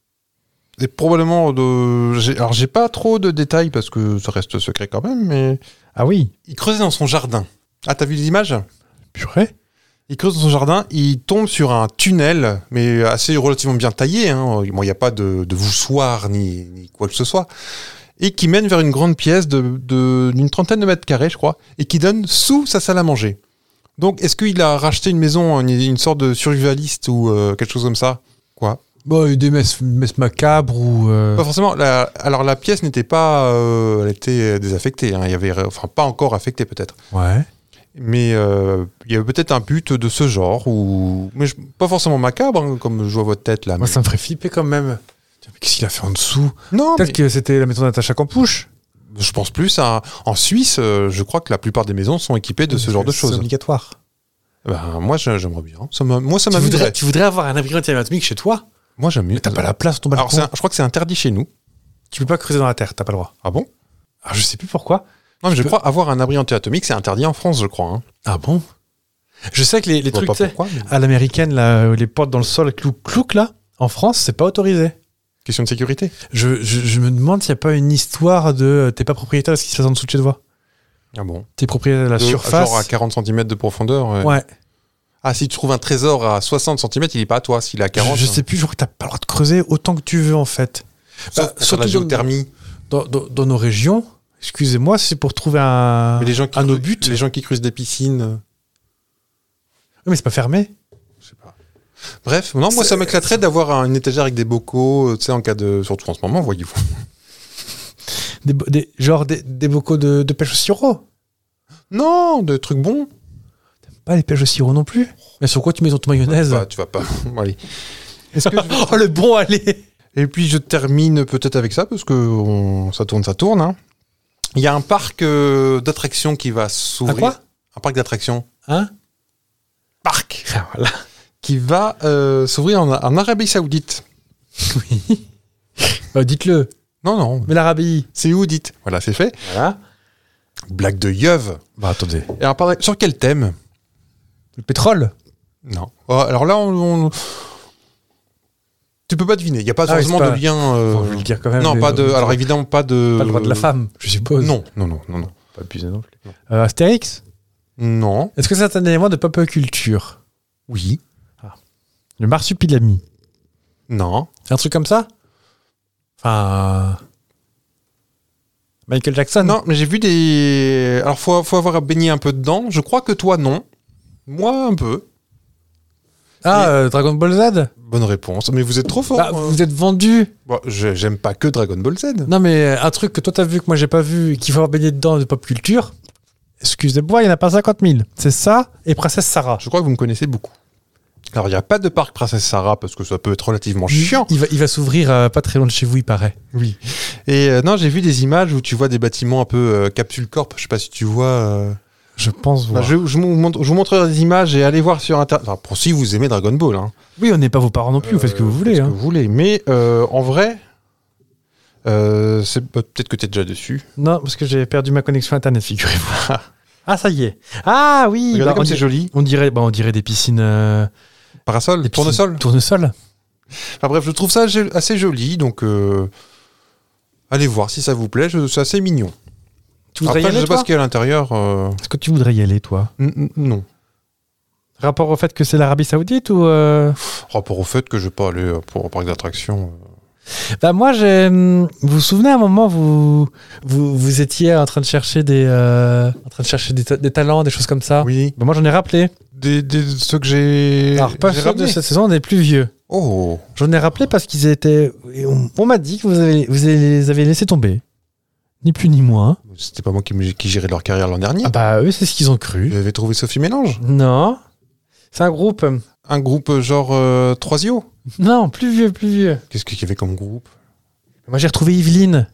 Et probablement de. j'ai- Alors j'ai pas trop de détails parce que ça reste secret quand même, mais Ah oui, il creusait dans son jardin. Ah t'as vu les images? purée. Il creuse dans son jardin, il tombe sur un tunnel, mais assez relativement bien taillé. Hein. Bon, il n'y a pas de, de voussoir ni, ni quoi que ce soit. Et qui mène vers une grande pièce de, de- d'une trentaine de mètres carrés, je crois, et qui donne sous sa salle à manger. Donc, est-ce qu'il a racheté une maison, une, une sorte de survivaliste ou euh, quelque chose comme ça? Quoi? Bon, il y a des messes, messes macabres ou... euh, Pas forcément. La- alors, la pièce n'était pas... euh, elle était désaffectée. Hein. Il y avait, enfin, pas encore affectée, peut-être. Ouais. Mais euh, il y avait peut-être un but de ce genre, ou mais je- pas forcément macabre, hein, comme je vois votre tête là. Moi, mais- ça me ferait flipper quand même. Tiens, mais qu'est-ce qu'il a fait en dessous? Non, Peut-être mais que c'était la maison d'Natacha Campouche. je pense plus à... En Suisse, euh, je crois que la plupart des maisons sont équipées de ce genre de C'est choses. obligatoire. Ben, moi, je- j'aimerais bien. Ça me- moi, ça Tu m'amuserait. voudrais, tu voudrais avoir un abri anti-atomique chez toi? Moi, j'aime mieux. Mais t'as pas la place sur ton balcon. Alors, c'est un- je crois que c'est interdit chez nous. Tu peux pas creuser dans la terre, t'as pas le droit. Ah bon? Alors, je sais plus pourquoi. Non, mais je peux- crois avoir un abri anti-atomique, c'est interdit en France, je crois. Hein. Ah bon? Je sais que les, les Je vois trucs, pas tu sais, pourquoi, mais- à l'américaine, là, les portes dans le sol, clouc, clouc, là, en France, c'est pas autorisé. Question de sécurité. Je, je, je me demande s'il n'y a pas une histoire de euh, t'es pas propriétaire de ce qui se passe en dessous de chez toi. Ah bon? T'es propriétaire de la De- surface. Genre à quarante centimètres de profondeur. ouais. Ouais. Ah, si tu trouves un trésor à soixante centimètres, il est pas à toi. S'il est à quarante. Je, je sais plus, je crois que t'as pas le droit de creuser autant que tu veux en fait. Sauf Bah, pour faire surtout la dans- géothermie. Dans, dans- dans nos régions, excusez-moi, c'est pour trouver un, Mais les gens qui un creusent- obus. Les gens qui creusent des piscines. euh, Oui, mais c'est pas fermé. Je sais pas. Bref, non, moi ça m'éclaterait d'avoir un- une étagère avec des bocaux, euh, tu sais, en cas de. Surtout en ce moment, voyez-vous. Des, bo- des- genre des, des bocaux de, de pêche au sirop. Non, des trucs bons. Pas les pêches au sirop non plus. Mais sur quoi tu mets ton mayonnaise? Bah, tu vas pas. Bon, allez. Est-ce que je- Oh, le bon aller. Et puis je termine peut-être avec ça, parce que on- ça tourne, ça tourne. hein. Il y a un parc euh, d'attractions qui va s'ouvrir. Un quoi? Un parc d'attractions. Hein? Parc Ah, voilà. qui va euh, s'ouvrir en, en Arabie Saoudite. Oui. Bah, dites-le. Non, non. Mais l'Arabie. C'est où, dites? Voilà, c'est fait. Voilà. Blague de yeuve. Bah, attendez. Et alors, par- sur quel thème? Le pétrole. Non. Oh, alors là, on, on- tu peux pas deviner. Il n'y a pas Ah oui, forcément c'est pas- de lien. euh, Bon, je vais le dire quand même. non, mais- pas de. Alors évidemment, pas de. Pas le droit de la femme, je suppose. Non, non, non, non, non. Pas abusé non plus. Euh, Astérix. Non. Est-ce que c'est un élément de pop culture? Oui. Le marsupilami. Non. C'est un truc comme ça? Enfin. Michael Jackson. Non, mais j'ai vu des... Alors, faut, faut avoir baigné un peu dedans. Je crois que toi, non. Moi, un peu. Ah, Mais- euh, Dragon Ball Z. Bonne réponse. Mais vous êtes trop fort. Bah, hein. vous êtes vendu. Bon, je- j'aime pas que Dragon Ball Z. Non, mais un truc que toi t'as vu que moi j'ai pas vu, et qu'il faut avoir baigné dedans de pop culture. Excusez-moi, il n'y en a pas cinquante mille. C'est ça et Princesse Sarah. Je crois que vous me connaissez beaucoup. Alors, il n'y a pas de parc Princesse Sarah parce que ça peut être relativement chiant. Il va, il va s'ouvrir euh, pas très loin de chez vous, il paraît. Oui. Et euh, non, j'ai vu des images où tu vois des bâtiments un peu euh, Capsule Corp. Je sais pas si tu vois. euh, Je pense Bah, voir. je, je, vous montre, je vous montrerai des images et allez voir sur Internet. Enfin, pour si vous aimez Dragon Ball. Hein. Oui, on n'est pas vos parents non plus, vous faites ce que vous voulez. Faites ce Hein. que vous voulez. Mais euh, en vrai, euh, c'est peut-être que tu es déjà dessus. Non, parce que j'ai perdu ma connexion internet, figurez-vous. Ah, ça y est. Ah oui, Regardez bah, comme on, c'est dirait, joli. on, dirait, bah, on dirait des piscines. Euh, Parasol, des tournesol. piscines- Tournesol. Enfin bref, je trouve ça gé- assez joli. Donc, euh, allez voir si ça vous plaît. je- C'est assez mignon. Tu voudrais Après, y je aller, sais pas toi ce qu'il y a à l'intérieur. euh, Est-ce que tu voudrais y aller, toi n- n- Non. Rapport au fait que c'est l'Arabie Saoudite ou euh... Rapport au fait que je vais pas aller euh, pour un parc d'attractions. euh. Bah moi, j'ai... hum, vous vous souvenez à un moment, vous, vous, vous étiez en train de chercher des, euh, en train de chercher des, ta- des talents, des choses comme ça. Oui. Bah moi, j'en ai rappelé. Des, des- ceux que j'ai. Alors pas j'ai ceux de ramenés. cette saison, des plus vieux. Oh. J'en ai rappelé parce qu'ils étaient. et On, on m'a dit que vous avez, vous les avez laissé tomber. Ni plus ni moins. C'était pas moi qui, me- qui gérais leur carrière l'an dernier. Ah bah eux, c'est ce qu'ils ont cru. Vous avez trouvé Sophie Mélange. Non. C'est un groupe. euh, Un groupe euh, genre euh, Troisio. Non, plus vieux, plus vieux. Qu'est-ce qu'il y avait comme groupe? Moi, j'ai retrouvé Yveline.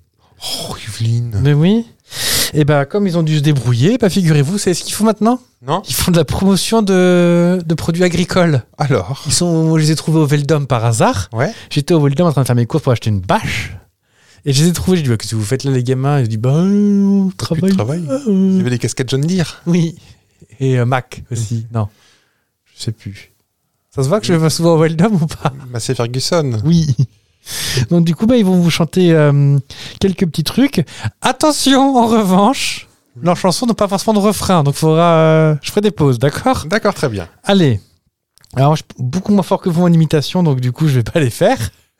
Oh, Yveline. Mais oui. Et bah, comme ils ont dû se débrouiller, bah, figurez-vous, c'est ce qu'ils font maintenant. Non? Ils font de la promotion de, de produits agricoles. Alors? Ils sont, moi, je les ai trouvés au Veldom par hasard. Ouais. J'étais au Veldom en train de faire mes courses pour acheter une bâche. Et je les ai trouvés. J'ai dit, bah, qu'est-ce que vous faites là, les gamins? Ils ont dit, bah, on Plus travaille. de travail. Euh, Il y avait des casquettes John Deere. Oui. Et euh, Mac aussi. Non. Je sais plus. Ça se voit que je vais souvent au Veldom ou pas? Massey Ferguson. Oui. Donc du coup, bah, ils vont vous chanter euh, quelques petits trucs. Attention, en revanche, leurs chansons n'ont pas forcément de refrain. Donc faudra, euh, je ferai des pauses, d'accord? D'accord, très bien. Allez. Alors, je suis beaucoup moins fort que vous en imitation, donc du coup, je vais pas les faire.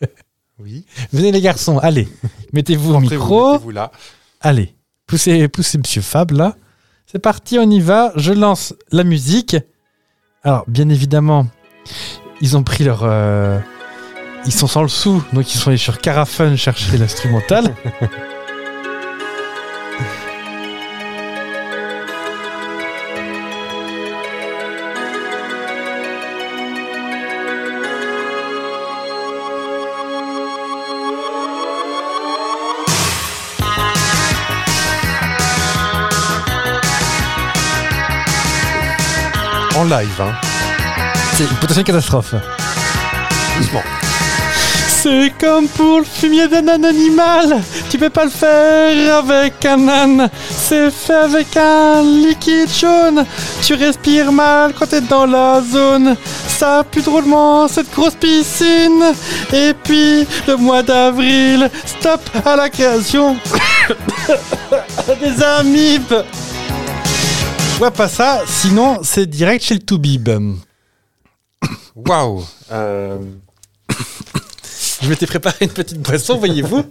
Oui. Venez les garçons, allez. Mettez-vous au Après, vous micro. mettez-vous là. Allez. Poussez, poussez Monsieur Fab, là. C'est parti, on y va. Je lance la musique. Alors, bien évidemment, ils ont pris leur... euh, Ils sont sans le sou, donc ils sont allés sur Carafun chercher l'instrumental. En live, hein. C'est une potentielle catastrophe. Doucement. C'est comme pour le fumier d'un âne animal. Tu peux pas le faire avec un âne. C'est fait avec un liquide jaune. Tu respires mal quand t'es dans la zone. Ça pue drôlement cette grosse piscine. Et puis le mois d'avril, stop à la création des amibes. Ouais, pas ça. Sinon, c'est direct chez le Toubib. Waouh. Euh, Je m'étais préparé une petite boisson, voyez-vous.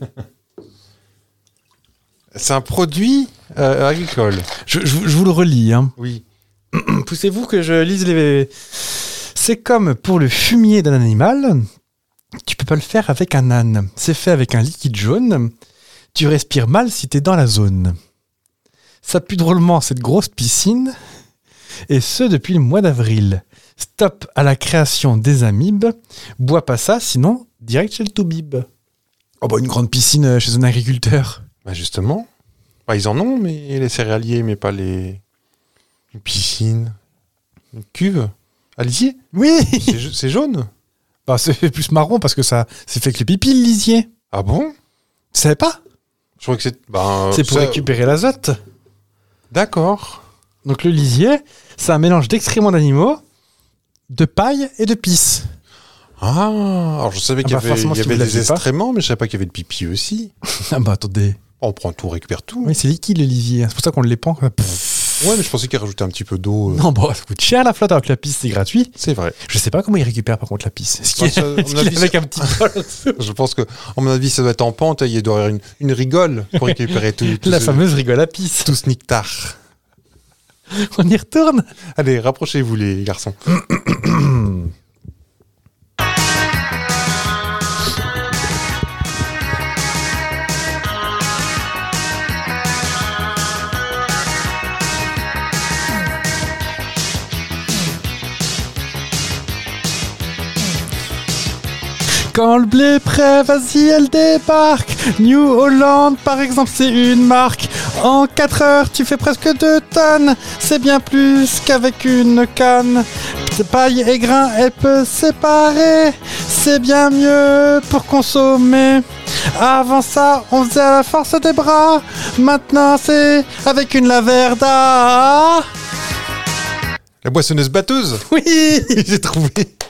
C'est un produit euh, agricole. Je, je, je vous le relis. Hein. Oui. Poussez-vous que je lise les... C'est comme pour le fumier d'un animal. Tu peux pas le faire avec un âne. C'est fait avec un liquide jaune. Tu respires mal si t'es dans la zone. Ça pue drôlement cette grosse piscine. Et ce depuis le mois d'avril. Stop à la création des amibes. Bois pas ça, sinon direct chez le Toubib. Oh bah une grande piscine chez un agriculteur. Bah justement. Bah, ils en ont, mais les céréaliers, mais pas les... Une piscine. Une cuve. Allez-y. Oui. C'est ja- c'est jaune. Bah c'est plus marron parce que ça c'est fait avec le pipi le lisier. Ah bon? Tu savais pas? Je crois que c'est... bah, C'est pour ça- récupérer l'azote. D'accord. Donc le lisier, c'est un mélange d'excréments d'animaux, de paille et de pisse. Ah, alors je savais Ah qu'il y bah avait, forcément, il y si avait vous des l'aviez pas. excréments, mais je savais pas qu'il y avait le pipi aussi. Ah bah attendez. On prend tout, on récupère tout. Oui, c'est liquide le lisier. C'est pour ça qu'on le l'épand. Comme ça. Pff. Ouais, mais je pensais qu'il rajoutait un petit peu d'eau. euh. Non, bon, ça coûte cher la flotte, alors que la piste, c'est gratuit. C'est vrai. Je sais pas comment il récupère par contre la piste. Est-ce qu'il Ouais, ça, à mon est-ce qu'il avis, est avec ça- un petit bol en dessous Je pense que, à mon avis, ça doit être en pente. Il doit y avoir une, une rigole pour récupérer tout, tout La ce, fameuse rigole à pisse. tout ce nectar. On y retourne. Allez, rapprochez-vous, les garçons. Quand le blé est prêt, vas-y, elle débarque. New Holland, par exemple, c'est une marque. En quatre heures, tu fais presque deux tonnes. C'est bien plus qu'avec une canne. Paille et grain, elle peut séparer. C'est bien mieux pour consommer. Avant ça, on faisait à la force des bras. Maintenant, c'est avec une Laverda. La boissonneuse batteuse. Oui. J'ai trouvé.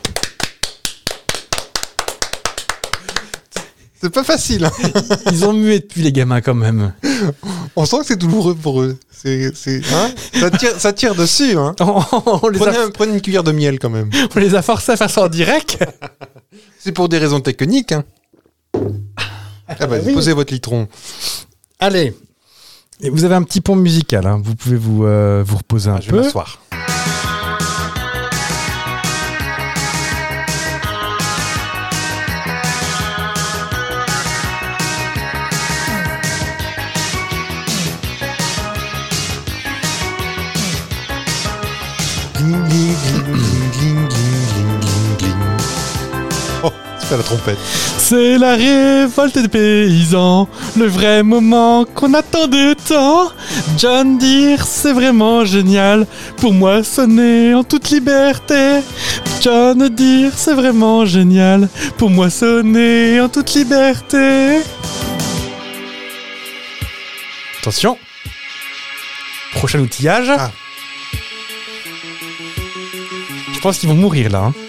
C'est pas facile. Hein. Ils ont mué depuis les gamins quand même. On sent que c'est douloureux pour eux. C'est, c'est, hein ça, tire, ça tire dessus. Hein. On, on les Prenez, a, un- prenez une cuillère de miel quand même. on les a forcés à faire ça en direct. C'est pour des raisons techniques. Hein. Ah bah, oui. posez votre litron. Allez. Et vous avez un petit pont musical. Hein. Vous pouvez vous, euh, vous reposer un Ah, je vais peu. m'asseoir. Gling, gling, gling, gling, gling, gling, gling, gling. Oh, c'est pas la trompette. C'est la révolte des paysans, le vrai moment qu'on attendait tant. John Deere, c'est vraiment génial, pour moi sonner en toute liberté. John Deere, c'est vraiment génial, pour moi sonner en toute liberté. Attention. Prochain outillage. Ah. Je pense qu'ils vont mourir là. Hein.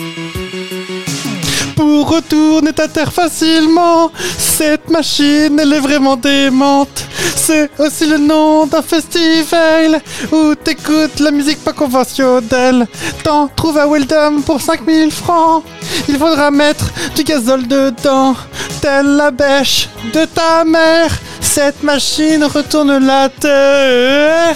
Pour retourner ta terre facilement, cette machine elle est vraiment démente. C'est aussi le nom d'un festival où t'écoutes la musique pas conventionnelle. T'en trouves à Weldon pour cinq mille francs. Il faudra mettre du gazole dedans, telle la bêche de ta mère. Cette machine retourne la terre.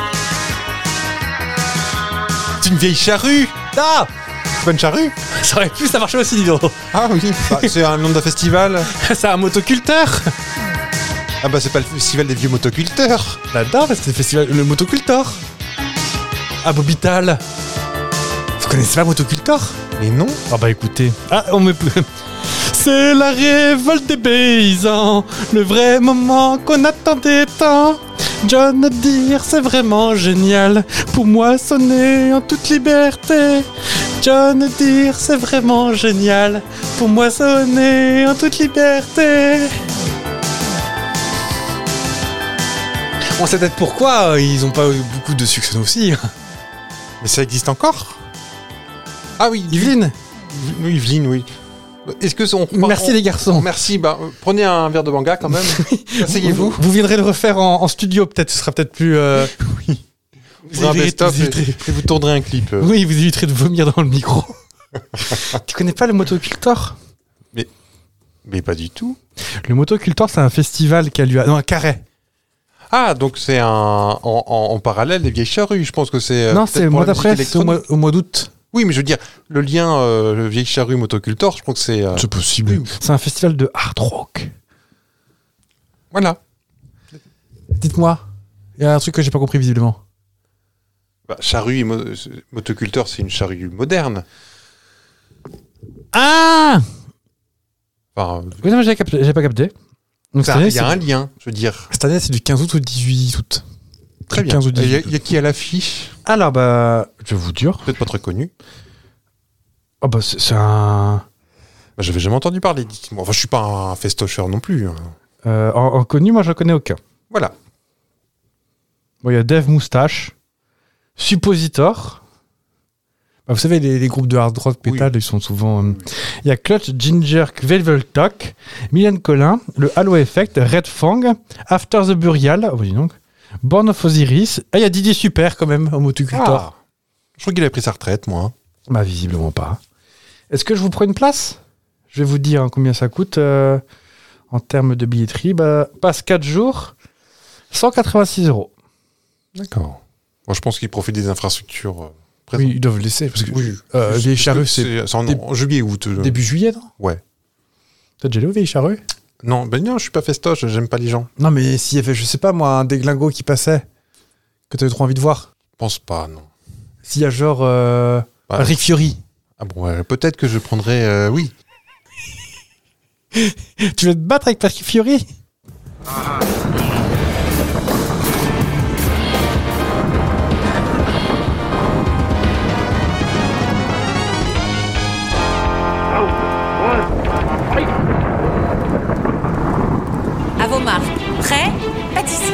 C'est une vieille charrue. Ah, C'est pas une charrue. ça aurait pu, ça marchait aussi, dis donc. Ah oui. Bah, c'est un nom d'un festival. C'est un motoculteur. Ah bah c'est pas le festival des vieux motoculteurs. Là-dedans, c'est le festival, le motocultor. À Bobital. Vous connaissez pas Motocultor? Mais non. Ah bah écoutez. Ah, on me peut. C'est la révolte des paysans, le vrai moment qu'on attendait tant. John Deere, c'est vraiment génial, pour moi sonner en toute liberté. John Deere, c'est vraiment génial, pour moi sonner en toute liberté. On sait peut-être pourquoi euh, ils ont pas eu beaucoup de succès aussi. Mais ça existe encore. Ah oui, Yveline, Oui, Yveline, oui. Est-ce que c'est- on merci on- les garçons. Merci. Bah, euh, prenez un verre de manga quand même. Asseyez-vous. Vous viendrez le refaire en, en studio, peut-être. Ce sera peut-être plus. Euh... Oui. Vous Vous un éviterez- best-of vous et, éviterez- et vous tournerez un clip. euh. Oui, vous éviterez de vomir dans le micro. Tu connais pas le Motocultor? Mais pas du tout. Le Motocultor, c'est un festival qui a lieu à... Non, à Carhaix. Ah, donc c'est un en, en- en parallèle des vieilles charrues. Je pense que c'est. euh, non, peut-être c'est le pour mois la musique d'après, c'est au électronique. mois, au mois d'août. Oui, mais je veux dire, le lien euh, le vieille charrue motocultor, je crois que c'est. euh, possible. oui. C'est un festival de hard rock. Voilà. Dites-moi. Il y a un truc que j'ai pas compris visiblement. Bah, charrue et mo- motoculteur, c'est une charrue moderne. Ah Enfin, Oui, non, j'avais capté- j'avais pas capté. Donc, cette ça, année, il y a c'est- un lien, je veux dire. cette année, c'est du quinze août au dixhuit août. Très Du bien. quinze au Il y, a- dix-huit. il y a qui à l'affiche? Alors, bah, je vais vous dire. Peut-être pas très connu. Ah, bah, c'est c'est un. Bah, j'avais jamais entendu parler. Dites-moi. Enfin, je suis pas un festocheur non plus. hein. Euh, en, en connu, moi, je connais aucun. Voilà. Bon, il y a Dave Moustache, Suppositor. Bah, vous savez, les, les groupes de hard rock Oui. metal, ils sont souvent. euh, Il y a Clutch, Ginger, Velveltok, Mylène Collin, le Halo Effect, Red Fang, After the Burial. Oh, dis donc. Born of Osiris. Ah, il y a Didier Super quand même, au motocultor. Ah. Je crois qu'il a pris sa retraite, moi. Bah, visiblement pas. Est-ce que je vous prends une place ? Je vais vous dire hein, combien ça coûte euh, en termes de billetterie. Bah, passe quatre jours, cent quatre-vingt-six euros. D'accord. Moi, je pense qu'il profite des infrastructures euh, présentes. Oui, ils doivent le laisser. Parce que Oui. euh, Juste- Vieille Charrue, c'est c'est en, dé- en juillet août. euh. début juillet, non ? Ouais. T'as déjà allé au Vieille Charrue ? Non, ben non, je suis pas festoche, j'aime pas les gens. Non, mais s'il y avait, je sais pas moi, un déglingo qui passait, que t'avais trop envie de voir. Je pense pas, non. S'il y a genre euh, Bah, Rick Fiori. Ah bon, ouais, peut-être que je prendrais... euh, oui. Tu veux te battre avec Rick Fiori ? À vos marques. Prêt ? Pâtisserie.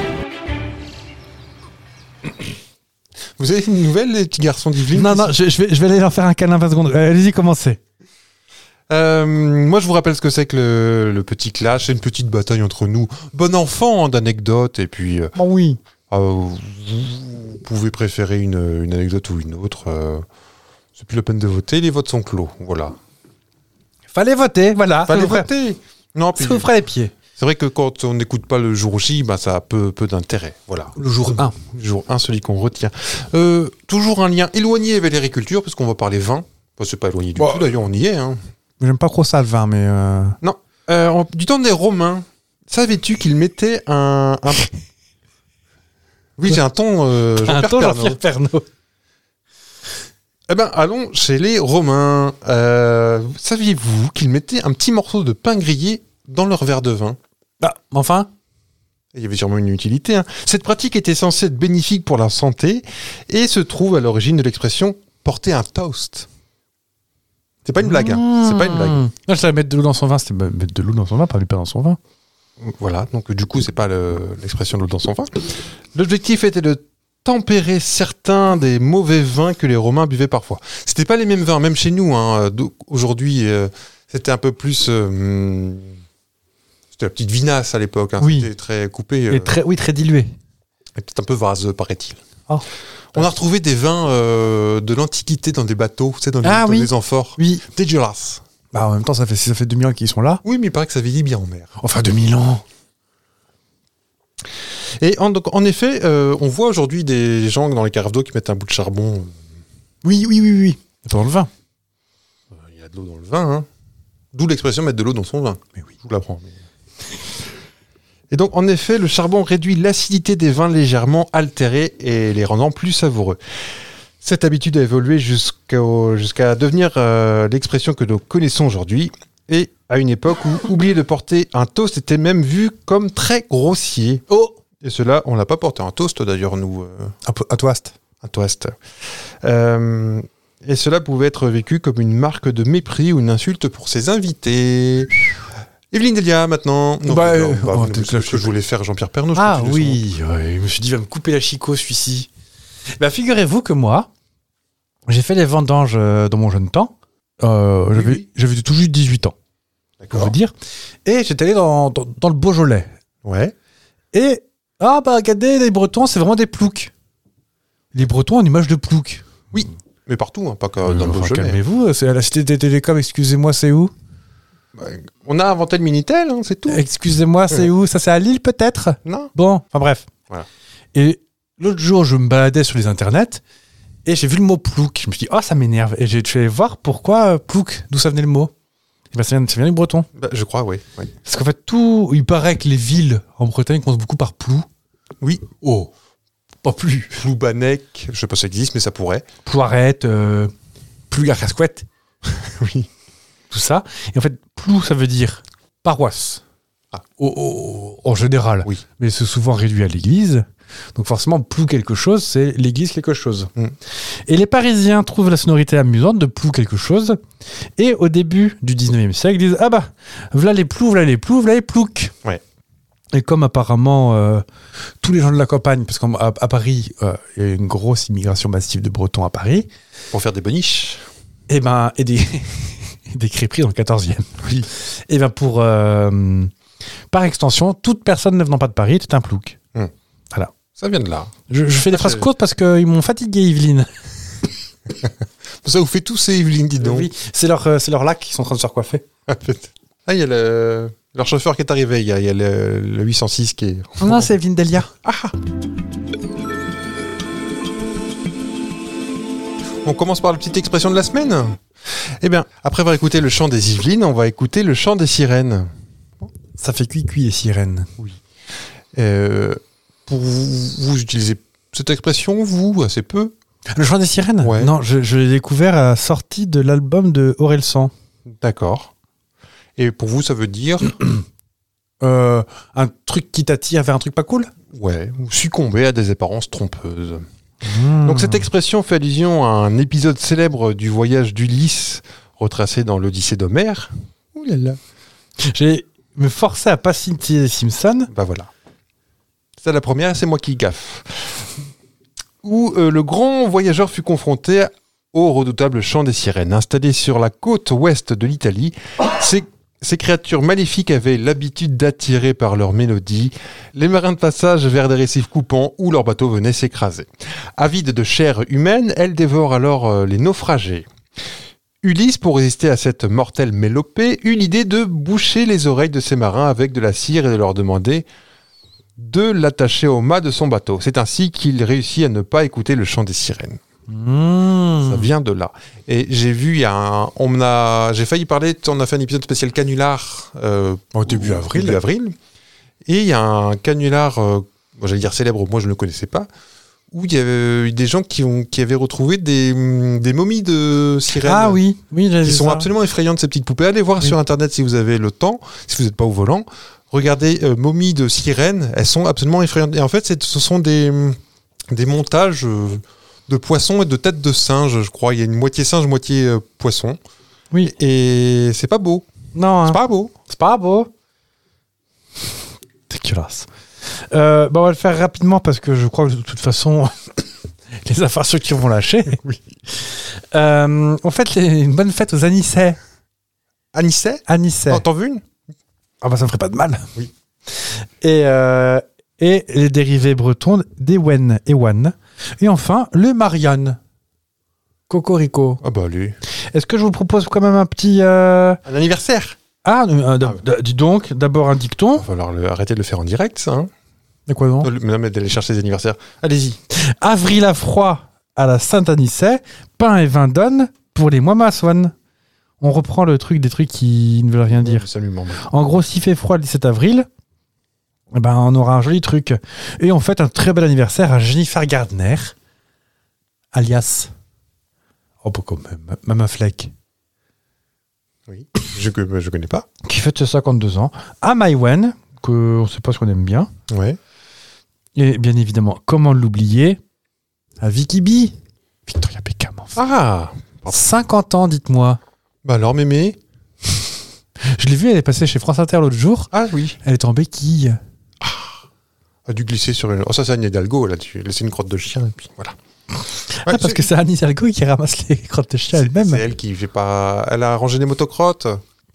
Vous avez une nouvelle, les petits garçons d'Yvelines? Non, non, je, je vais, je vais aller leur faire un câlin vingt secondes. Euh, Allez-y, commencez. Euh, moi, je vous rappelle ce que c'est que le, le petit clash. C'est une petite bataille entre nous. Bon enfant hein, d'anecdotes. Et puis, euh, Bon, oui. euh, vous, vous pouvez préférer une, une anecdote ou une autre. Euh, c'est plus la peine de voter. Les votes sont clos. Voilà. Fallait voter, voilà. Fallait ça vous ferait- voter. Non, puis Ça vous ferait les pieds. c'est vrai que quand on n'écoute pas le jour J, bah, ça a peu, peu d'intérêt. Voilà. Le jour un. Le jour un, celui qu'on retient. Euh, toujours un lien éloigné avec l'agriculture, parce qu'on va parler vin. Enfin, c'est pas éloigné du Bon. tout, d'ailleurs, on y est. Hein. J'aime pas trop ça le vin, mais. Euh... Non. Euh, en- du temps des Romains, savais-tu qu'ils mettaient un. un- Oui, j'ai un ton. Euh, Un Jean-Pierre ton Pernaut. Jean-Pierre Pernaut. Eh ben, allons chez les Romains. Euh, saviez-vous qu'ils mettaient un petit morceau de pain grillé dans leur verre de vin? Ah, enfin. Il y avait sûrement une utilité. Hein. Cette pratique était censée être bénéfique pour la santé et se trouve à l'origine de l'expression porter un toast. C'est pas une blague. Hein. C'est pas une blague. Non, je savais mettre de l'eau dans son vin, c'était bah, mettre de l'eau dans son vin, pas du pain dans son vin. Voilà, donc du coup, c'est pas le- l'expression de l'eau dans son vin. L'objectif était de tempérer certains des mauvais vins que les Romains buvaient parfois. C'était pas les mêmes vins, même chez nous. Hein. Donc, aujourd'hui, euh, c'était un peu plus. euh, hum, c'était la petite vinasse à l'époque. Hein. Oui. C'était très coupé. euh, Et très, oui, très dilué. et peut-être un peu vaseux, paraît-il. Oh. On a retrouvé des vins euh, de l'Antiquité dans des bateaux, tu sais, dans les, Ah dans oui. les amphores. Oui. Dégueulasse. Bah, en même temps, ça fait, ça fait deux mille ans qu'ils sont là. Oui, mais il paraît que ça vieillit bien en mer. Enfin, deux mille ans. Et en, donc, en effet, euh, on voit aujourd'hui des gens dans les carafes d'eau qui mettent un bout de charbon. Oui, oui, oui, oui. Dans le vin. Euh, Il y a de l'eau dans le vin. Hein. D'où l'expression mettre de l'eau dans son vin. Mais oui. Je vous l'apprends. mais- Et donc, en effet, le charbon réduit l'acidité des vins légèrement altérés et les rendant plus savoureux. Cette habitude a évolué jusqu'au- jusqu'à devenir euh, l'expression que nous connaissons aujourd'hui. Et à une époque où oublier de porter un toast était même vu comme très grossier. Oh. Et cela, on l'a pas porté un toast d'ailleurs, nous. euh, Un peu à toast. un toast. Euh, et cela pouvait être vécu comme une marque de mépris ou une insulte pour ses invités. Evelyne Delia, maintenant. Non, Bah, non, euh, bah, oh, non, t'es parce que clash- je voulais faire Jean-Pierre Pernaut. je Ah continue oui, ouais, je me suis dit, il va me couper la chico, celui-ci. Bah, figurez-vous que moi, j'ai fait les vendanges euh, dans mon jeune temps. Euh, Oui, j'avais, oui. j'avais tout juste dix-huit ans, son. pour D'accord. vous dire. Et j'étais allé dans, dans, dans le Beaujolais. Ouais. Et, ah bah regardez, les Bretons, c'est vraiment des ploucs. Les Bretons ont une image de plouc. Mais partout, hein, pas que dans le Enfin, Beaujolais. calmez-vous, c'est à la Cité des Télécoms, excusez-moi, c'est où Bah, on a inventé le Minitel, hein, c'est tout. Excusez-moi, c'est Ouais. où Ça, c'est à Lille, peut-être Non. Bon, enfin bref. Voilà. Et l'autre jour, je me baladais sur les internets et j'ai vu le mot plouc. Je me suis dit, oh, ça m'énerve. Et j'ai je suis allé voir pourquoi euh, plouc, d'où ça venait le mot. Et ben, ça vient, ça vient du breton. Bah, je crois, oui. oui. Parce qu'en fait, tout. Il paraît que les villes en Bretagne commencent beaucoup par plou. Oui. Oh, pas plus. Ploubanec, je sais pas si ça existe, mais ça pourrait. Plouarette, euh, plouc à casquette, Oui. tout ça. Et en fait, plou, ça veut dire paroisse. Ah. Au- au- en général. Oui. Mais c'est souvent réduit à l'église. Donc forcément, plou quelque chose, c'est l'église quelque chose. Mm. Et les Parisiens trouvent la sonorité amusante de plou quelque chose. Et au début du dix-neuvième siècle, ils disent, ah bah, voilà les plous, voilà les plous, voilà les ploucs. Ouais. Et comme apparemment euh, tous les gens de la campagne, parce qu'à à Paris, euh, il y a une grosse immigration massive de Bretons à Paris, Pour faire des boniches. et ben, et des, des crêperies dans le quatorzième. Oui. Et ben pour, euh, par extension, toute personne ne venant pas de Paris était un plouc. Hmm. Voilà. Ça vient de là. Je, je fais des Ah, phrases c'est- courtes parce qu'ils m'ont fatigué, Yveline. Ça vous fait tous ces Evelyne, dis donc. Oui, c'est leur, euh, c'est leur lac qui sont en train de se recoiffer. Ah, il y a le... leur chauffeur qui est arrivé. Il y a, il y a le, le huit cent six qui est... Non, c'est Evelyne Delia. Ah. On commence par la petite expression de la semaine. Eh bien, après avoir écouté le chant des Yvelines, on va écouter le chant des sirènes. Ça fait cuit-cuit et sirène. Euh, pour vous, vous utilisez cette expression, vous, assez peu. Le chant des sirènes Ouais. Non, je, je l'ai découvert à la sortie de l'album de Orelsan. D'accord. Et pour vous, ça veut dire, Euh, un truc qui t'attire vers un truc pas cool ouais, vous succombez à des apparences trompeuses. Mmh. Donc cette expression fait allusion à un épisode célèbre du voyage d'Ulysse, retracé dans l'Odyssée d'Homère. Ouh là là. J'ai me forcé à pas citer les Simpsons. Bah voilà. C'est la première, c'est moi qui gaffe. Où euh, le grand voyageur fut confronté au redoutable chant des sirènes. Installé sur la côte ouest de l'Italie, ces, ces créatures maléfiques avaient l'habitude d'attirer par leur mélodie les marins de passage vers des récifs coupants où leurs bateaux venaient s'écraser. Avide de chair humaine, elles dévorent alors euh, les naufragés. Ulysse, pour résister à cette mortelle mélopée, eut l'idée de boucher les oreilles de ces marins avec de la cire et de leur demander de l'attacher au mât de son bateau. C'est ainsi qu'il réussit à ne pas écouter le chant des sirènes. Mmh. Ça vient de là. Et j'ai vu, il y a un, on me a, j'ai failli parler, on a fait un épisode spécial canular euh, Au début au avril. début avril. Et il y a un canular, euh, bon, j'allais dire célèbre, moi je ne le connaissais pas, où il y avait eu des gens qui, ont, qui avaient retrouvé des, hum, des momies de sirènes. Ah oui, oui, j'ai Qui vu sont ça. absolument effrayantes, ces petites poupées. Allez voir Oui. sur internet si vous avez le temps, si vous n'êtes pas au volant. Regardez euh, momies de sirènes, elles sont absolument effrayantes. Et en fait, c'est- ce sont des, des montages euh, de poissons et de têtes de singes, je crois. Il y a une moitié singe, moitié euh, poisson. Oui. Et c'est pas beau. Non, hein. C'est pas beau. C'est pas beau. Dégueulasse. Euh, bah on va le faire rapidement parce que je crois que de toute façon, les infrastructures vont lâcher. Oui. Euh, on fête les- une bonne fête aux anisets. Anisset Anisets. T'en t'en veux une Ah bah ça me ferait pas de mal. Oui. Et, euh, et les dérivés bretons d'Ewen, Ewan. Et enfin, le Marianne. Cocorico. Ah bah allez. Est-ce que je vous propose quand même un petit... euh, Un anniversaire. Ah, euh, d- d- dis donc, d'abord un dicton. Il va falloir le- arrêter de le faire en direct, ça. Hein. De quoi donc Non, le- non, mais d'aller chercher des anniversaires. Allez-y. Avril à froid à la Saint-Anicet, pain et vin donne pour les mois maçonnes. On reprend le truc des trucs qui ne veulent rien dire. Absolument. En gros, s'il fait froid le dix-sept avril, eh ben, on aura un joli truc. Et on fête un très bel anniversaire à Jennifer Gardner, alias... Oh, pas quand même, Mama Fleck, Oui. Je, que- je connais pas. qui fête ses cinquante-deux ans, à Maïwen, qu'on ne sait pas ce qu'on aime bien. Ouais. Et bien évidemment, comment l'oublier, à Vicky B. Victoria Beckham, enfin. Ah. cinquante ans, dites-moi. Bah alors, mémé. Je l'ai vue, elle est passée chez France Inter l'autre jour. Ah oui. Elle est en béquille. A dû glisser sur une. Oh, ça, c'est Anne Hidalgo, là. Tu laisser une crotte de chien, et puis voilà. Ah, Ouais, parce c'est- que c'est Annie Hidalgo qui ramasse les crottes de chien c'est elle-même. c'est elle qui fait pas. Elle a rangé des motocrottes.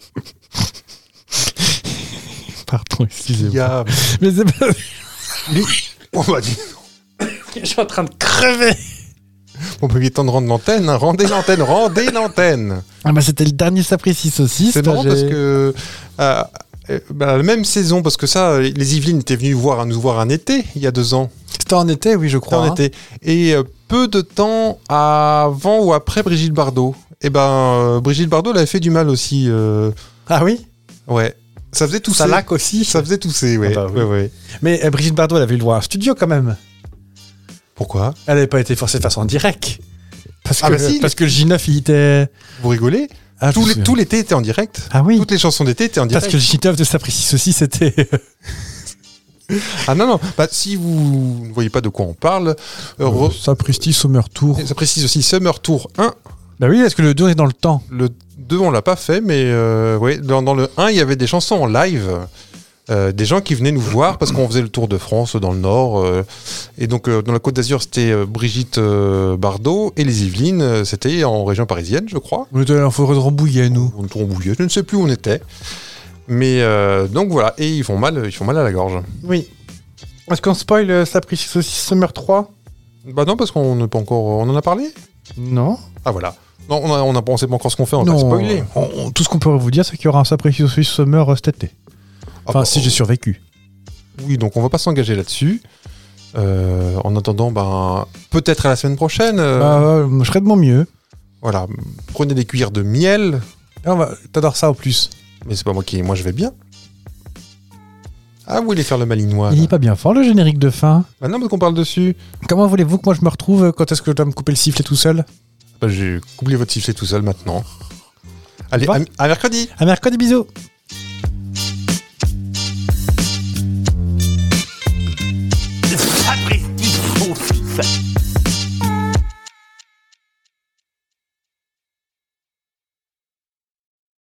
Pardon, Il y excusez-moi. a. Mais c'est pas... On va dire. Je suis en train de crever. On peut il est temps de rendre l'antenne. Hein. Rendez l'antenne, rendez l'antenne. Ah bah c'était le dernier Sapristi Saucisse. C'est bah, marrant j'ai- parce que. euh, euh, bah, la même saison, parce que ça, les Yvelines étaient venues voir, nous voir un été, il y a deux ans. C'était en été, oui, je C'était crois. en hein. été. Et euh, peu de temps avant ou après Brigitte Bardot. Et ben, euh, Brigitte Bardot, elle avait fait du mal aussi. euh, Ah oui. Ouais. Ça faisait tousser. Ça lac aussi. Ça faisait tousser, ouais. Ah bah oui. ouais, ouais. Mais euh, Brigitte Bardot, elle avait eu le droit à un studio quand même. Pourquoi Elle n'avait pas été forcée de façon directe. Parce que, Ah bah si, parce que le J neuf, il était... Vous rigolez Ah, je tout, me les- souviens. tout l'été était en direct. Ah oui. Toutes les chansons d'été étaient en direct. Parce que le J neuf de Sapristi Saucisse, c'était... Ah non, non. Bah, si vous ne voyez pas de quoi on parle, euh, re- Sapristi Summer Tour. ça précise aussi Summer Tour un. Bah oui, est-ce que le deux est dans le temps? Le deux, on l'a pas fait, mais euh, ouais, dans, dans le un, il y avait des chansons en live. Euh, des gens qui venaient nous voir parce qu'on faisait le tour de France dans le Nord. euh, et donc, euh, dans la Côte d'Azur, c'était euh, Brigitte euh, Bardot. Et les Yvelines, euh, c'était en région parisienne, je crois. On était en forêt de Rambouillet, nous. On tourne bouillé, je ne sais plus où on était. Mais euh, donc voilà, et ils font mal, ils font mal à la gorge. Oui. Est-ce qu'on spoil euh, Sapristi Saucisse Summer trois? Bah non, parce qu'on n'a pas encore... On en a parlé? Non. Ah voilà. Non, on a, on a, on sait pas encore ce qu'on fait, on va Non, pas spoiler. on- on- tout ce qu'on peut vous dire, c'est qu'il y aura un Sapristi Saucisse Summer euh, cet été. Enfin, Ah bah, si oh, j'ai survécu. Oui, donc on va pas s'engager là-dessus. Euh, en attendant, ben, peut-être à la semaine prochaine. euh, Bah, euh, je serais de mon mieux. Voilà, prenez des cuillères de miel. Ah, bah, t'adores ça en plus. Mais c'est pas moi qui... Moi, je vais bien. Ah, vous voulez faire le malinois Il là. est pas bien fort le générique de fin. Bah non, parce qu'on parle dessus. Comment voulez-vous que moi je me retrouve quand est-ce que je dois me couper le sifflet tout seul? Bah, j'ai couplé votre sifflet tout seul maintenant. Allez, Va. à, à mercredi. À mercredi, bisous. Sapristi saucisse.